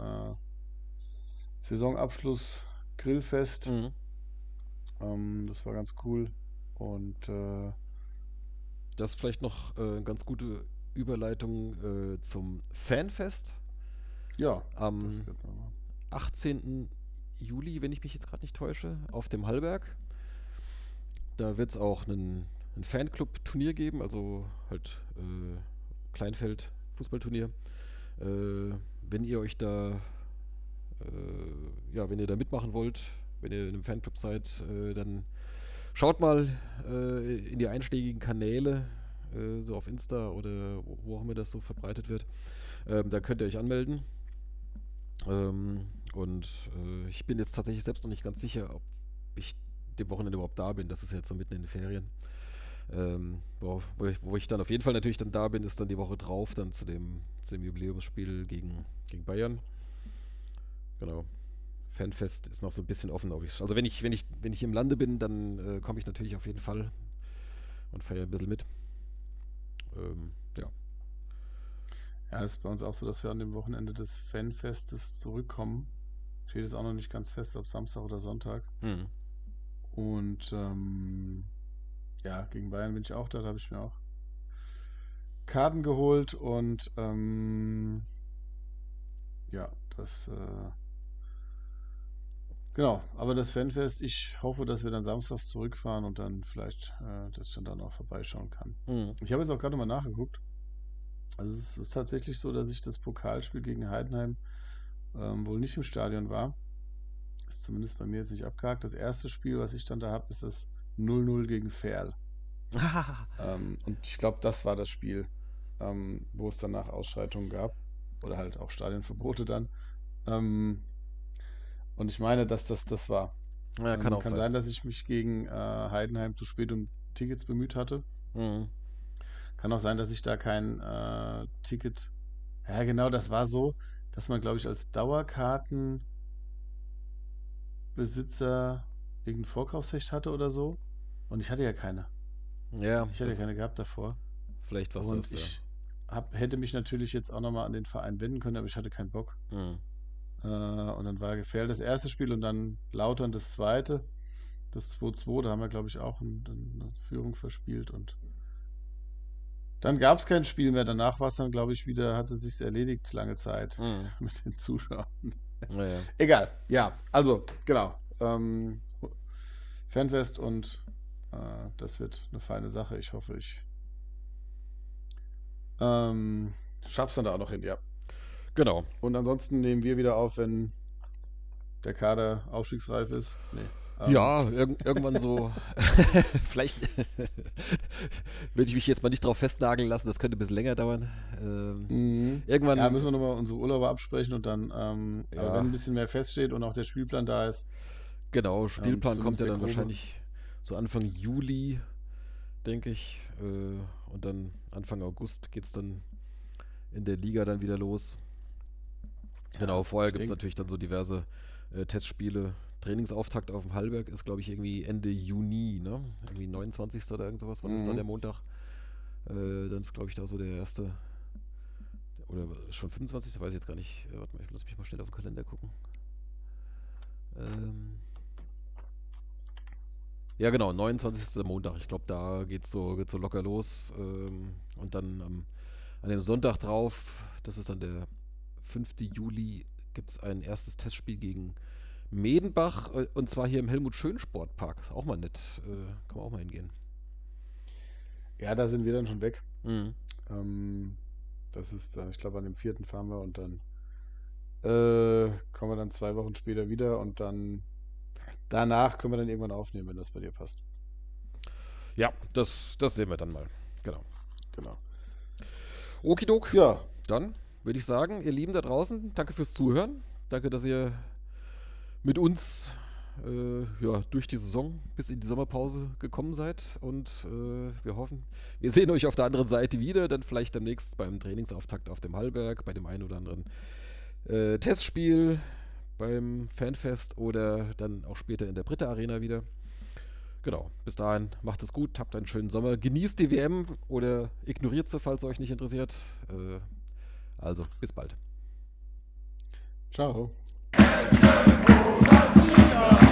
Saisonabschluss-Grillfest. Das war ganz cool. Und das ist vielleicht noch eine ganz gute Überleitung zum Fanfest. ja, Am 18. Juli, wenn ich mich jetzt gerade nicht täusche, auf dem Hallberg. Da wird es auch ein Fanclub-Turnier geben, also halt Kleinfeld-Fußballturnier. Wenn ihr euch da wenn ihr da mitmachen wollt, wenn ihr in einem Fanclub seid, dann schaut mal in die einschlägigen Kanäle, so auf Insta oder wo auch immer das so verbreitet wird. Da könnt ihr euch anmelden. Ich bin jetzt tatsächlich selbst noch nicht ganz sicher, ob ich dem Wochenende überhaupt da bin. Das ist jetzt so mitten in den Ferien. Wo ich dann auf jeden Fall natürlich dann da bin, ist dann die Woche drauf, dann zu dem Jubiläumsspiel gegen Bayern. Genau. Fanfest ist noch so ein bisschen offen, glaube ich. Also wenn ich im Lande bin, dann komme ich natürlich auf jeden Fall und feiere ein bisschen mit. Ja. Ja, es ist bei uns auch so, dass wir an dem Wochenende des Fanfestes zurückkommen. Steht jetzt auch noch nicht ganz fest, ob Samstag oder Sonntag. Und ja, gegen Bayern bin ich auch da habe ich mir auch Karten geholt und ja, das genau, aber das Fanfest, ich hoffe, dass wir dann samstags zurückfahren und dann vielleicht das schon dann auch vorbeischauen kann. Ich habe jetzt auch gerade mal nachgeguckt. Also es ist tatsächlich so, dass ich das Pokalspiel gegen Heidenheim wohl nicht im Stadion war. Ist zumindest bei mir jetzt nicht abgehakt. Das erste Spiel, was ich dann da habe, ist das 0-0 gegen Verl. Und ich glaube, das war das Spiel, wo es danach Ausschreitungen gab. Oder halt auch Stadionverbote dann. Und ich meine, dass das war. Ja, kann auch sein, dass ich mich gegen Heidenheim zu spät um Tickets bemüht hatte. Kann auch sein, dass ich da kein Ticket. Ja, genau, das war so, dass man, glaube ich, als Dauerkartenbesitzer irgendein Vorkaufsrecht hatte oder so. Und ich hatte ja keine. Ja. Ich hatte ja keine gehabt davor. Vielleicht was und das, ich hätte mich natürlich jetzt auch nochmal an den Verein wenden können, aber ich hatte keinen Bock. Und dann war Verl das erste Spiel und dann Lautern das zweite. Das 2-2, da haben wir, glaube ich, auch eine Führung verspielt und dann gab es kein Spiel mehr. Danach war es dann, glaube ich, wieder, hatte sich erledigt lange Zeit mit den Zuschauern. Ja. Egal, ja, also, genau. Fanfest und das wird eine feine Sache. Ich hoffe, ich schaff's dann da auch noch hin, ja. Genau. Und ansonsten nehmen wir wieder auf, wenn der Kader aufstiegsreif ist. Nee. Ja, irgendwann so. Vielleicht würde ich mich jetzt mal nicht drauf festnageln lassen, das könnte ein bisschen länger dauern. Irgendwann. Ja, müssen wir nochmal unsere Urlaube absprechen und dann, aber wenn ein bisschen mehr feststeht und auch der Spielplan da ist. Genau, Spielplan kommt ja dann wahrscheinlich so Anfang Juli, denke ich. Und dann Anfang August geht es dann in der Liga dann wieder los. Genau, vorher gibt es natürlich dann so diverse Testspiele, Trainingsauftakt auf dem Hallberg ist, glaube ich, irgendwie Ende Juni, ne? Irgendwie 29. oder irgend sowas. Wann ist dann der Montag? Dann ist, glaube ich, da so der erste. Oder schon 25. Weiß ich jetzt gar nicht. Warte mal, ich lass mich mal schnell auf den Kalender gucken. Ja, genau, 29. Montag. Ich glaube, da geht's so locker los. Und dann an dem Sonntag drauf, das ist dann der 5. Juli, gibt es ein erstes Testspiel gegen Medenbach. Und zwar hier im Helmut-Schön-Sportpark. Ist auch mal nett. Kann man auch mal hingehen. Ja, da sind wir dann schon weg. Mhm. Das ist, ich glaube, an dem 4. fahren wir und dann kommen wir dann 2 Wochen später wieder und dann danach können wir dann irgendwann aufnehmen, wenn das bei dir passt. Ja, das sehen wir dann mal. Genau. Genau. Okidok. Ja. Dann würde ich sagen, ihr Lieben da draußen, danke fürs Zuhören. Danke, dass ihr mit uns durch die Saison bis in die Sommerpause gekommen seid. Und wir hoffen, wir sehen euch auf der anderen Seite wieder. Dann vielleicht demnächst beim Trainingsauftakt auf dem Hallberg, bei dem einen oder anderen Testspiel, beim Fanfest oder dann auch später in der Britta Arena wieder. Genau, bis dahin, macht es gut, habt einen schönen Sommer, genießt die WM oder ignoriert sie, falls es euch nicht interessiert. Also, bis bald. Ciao. Brasil!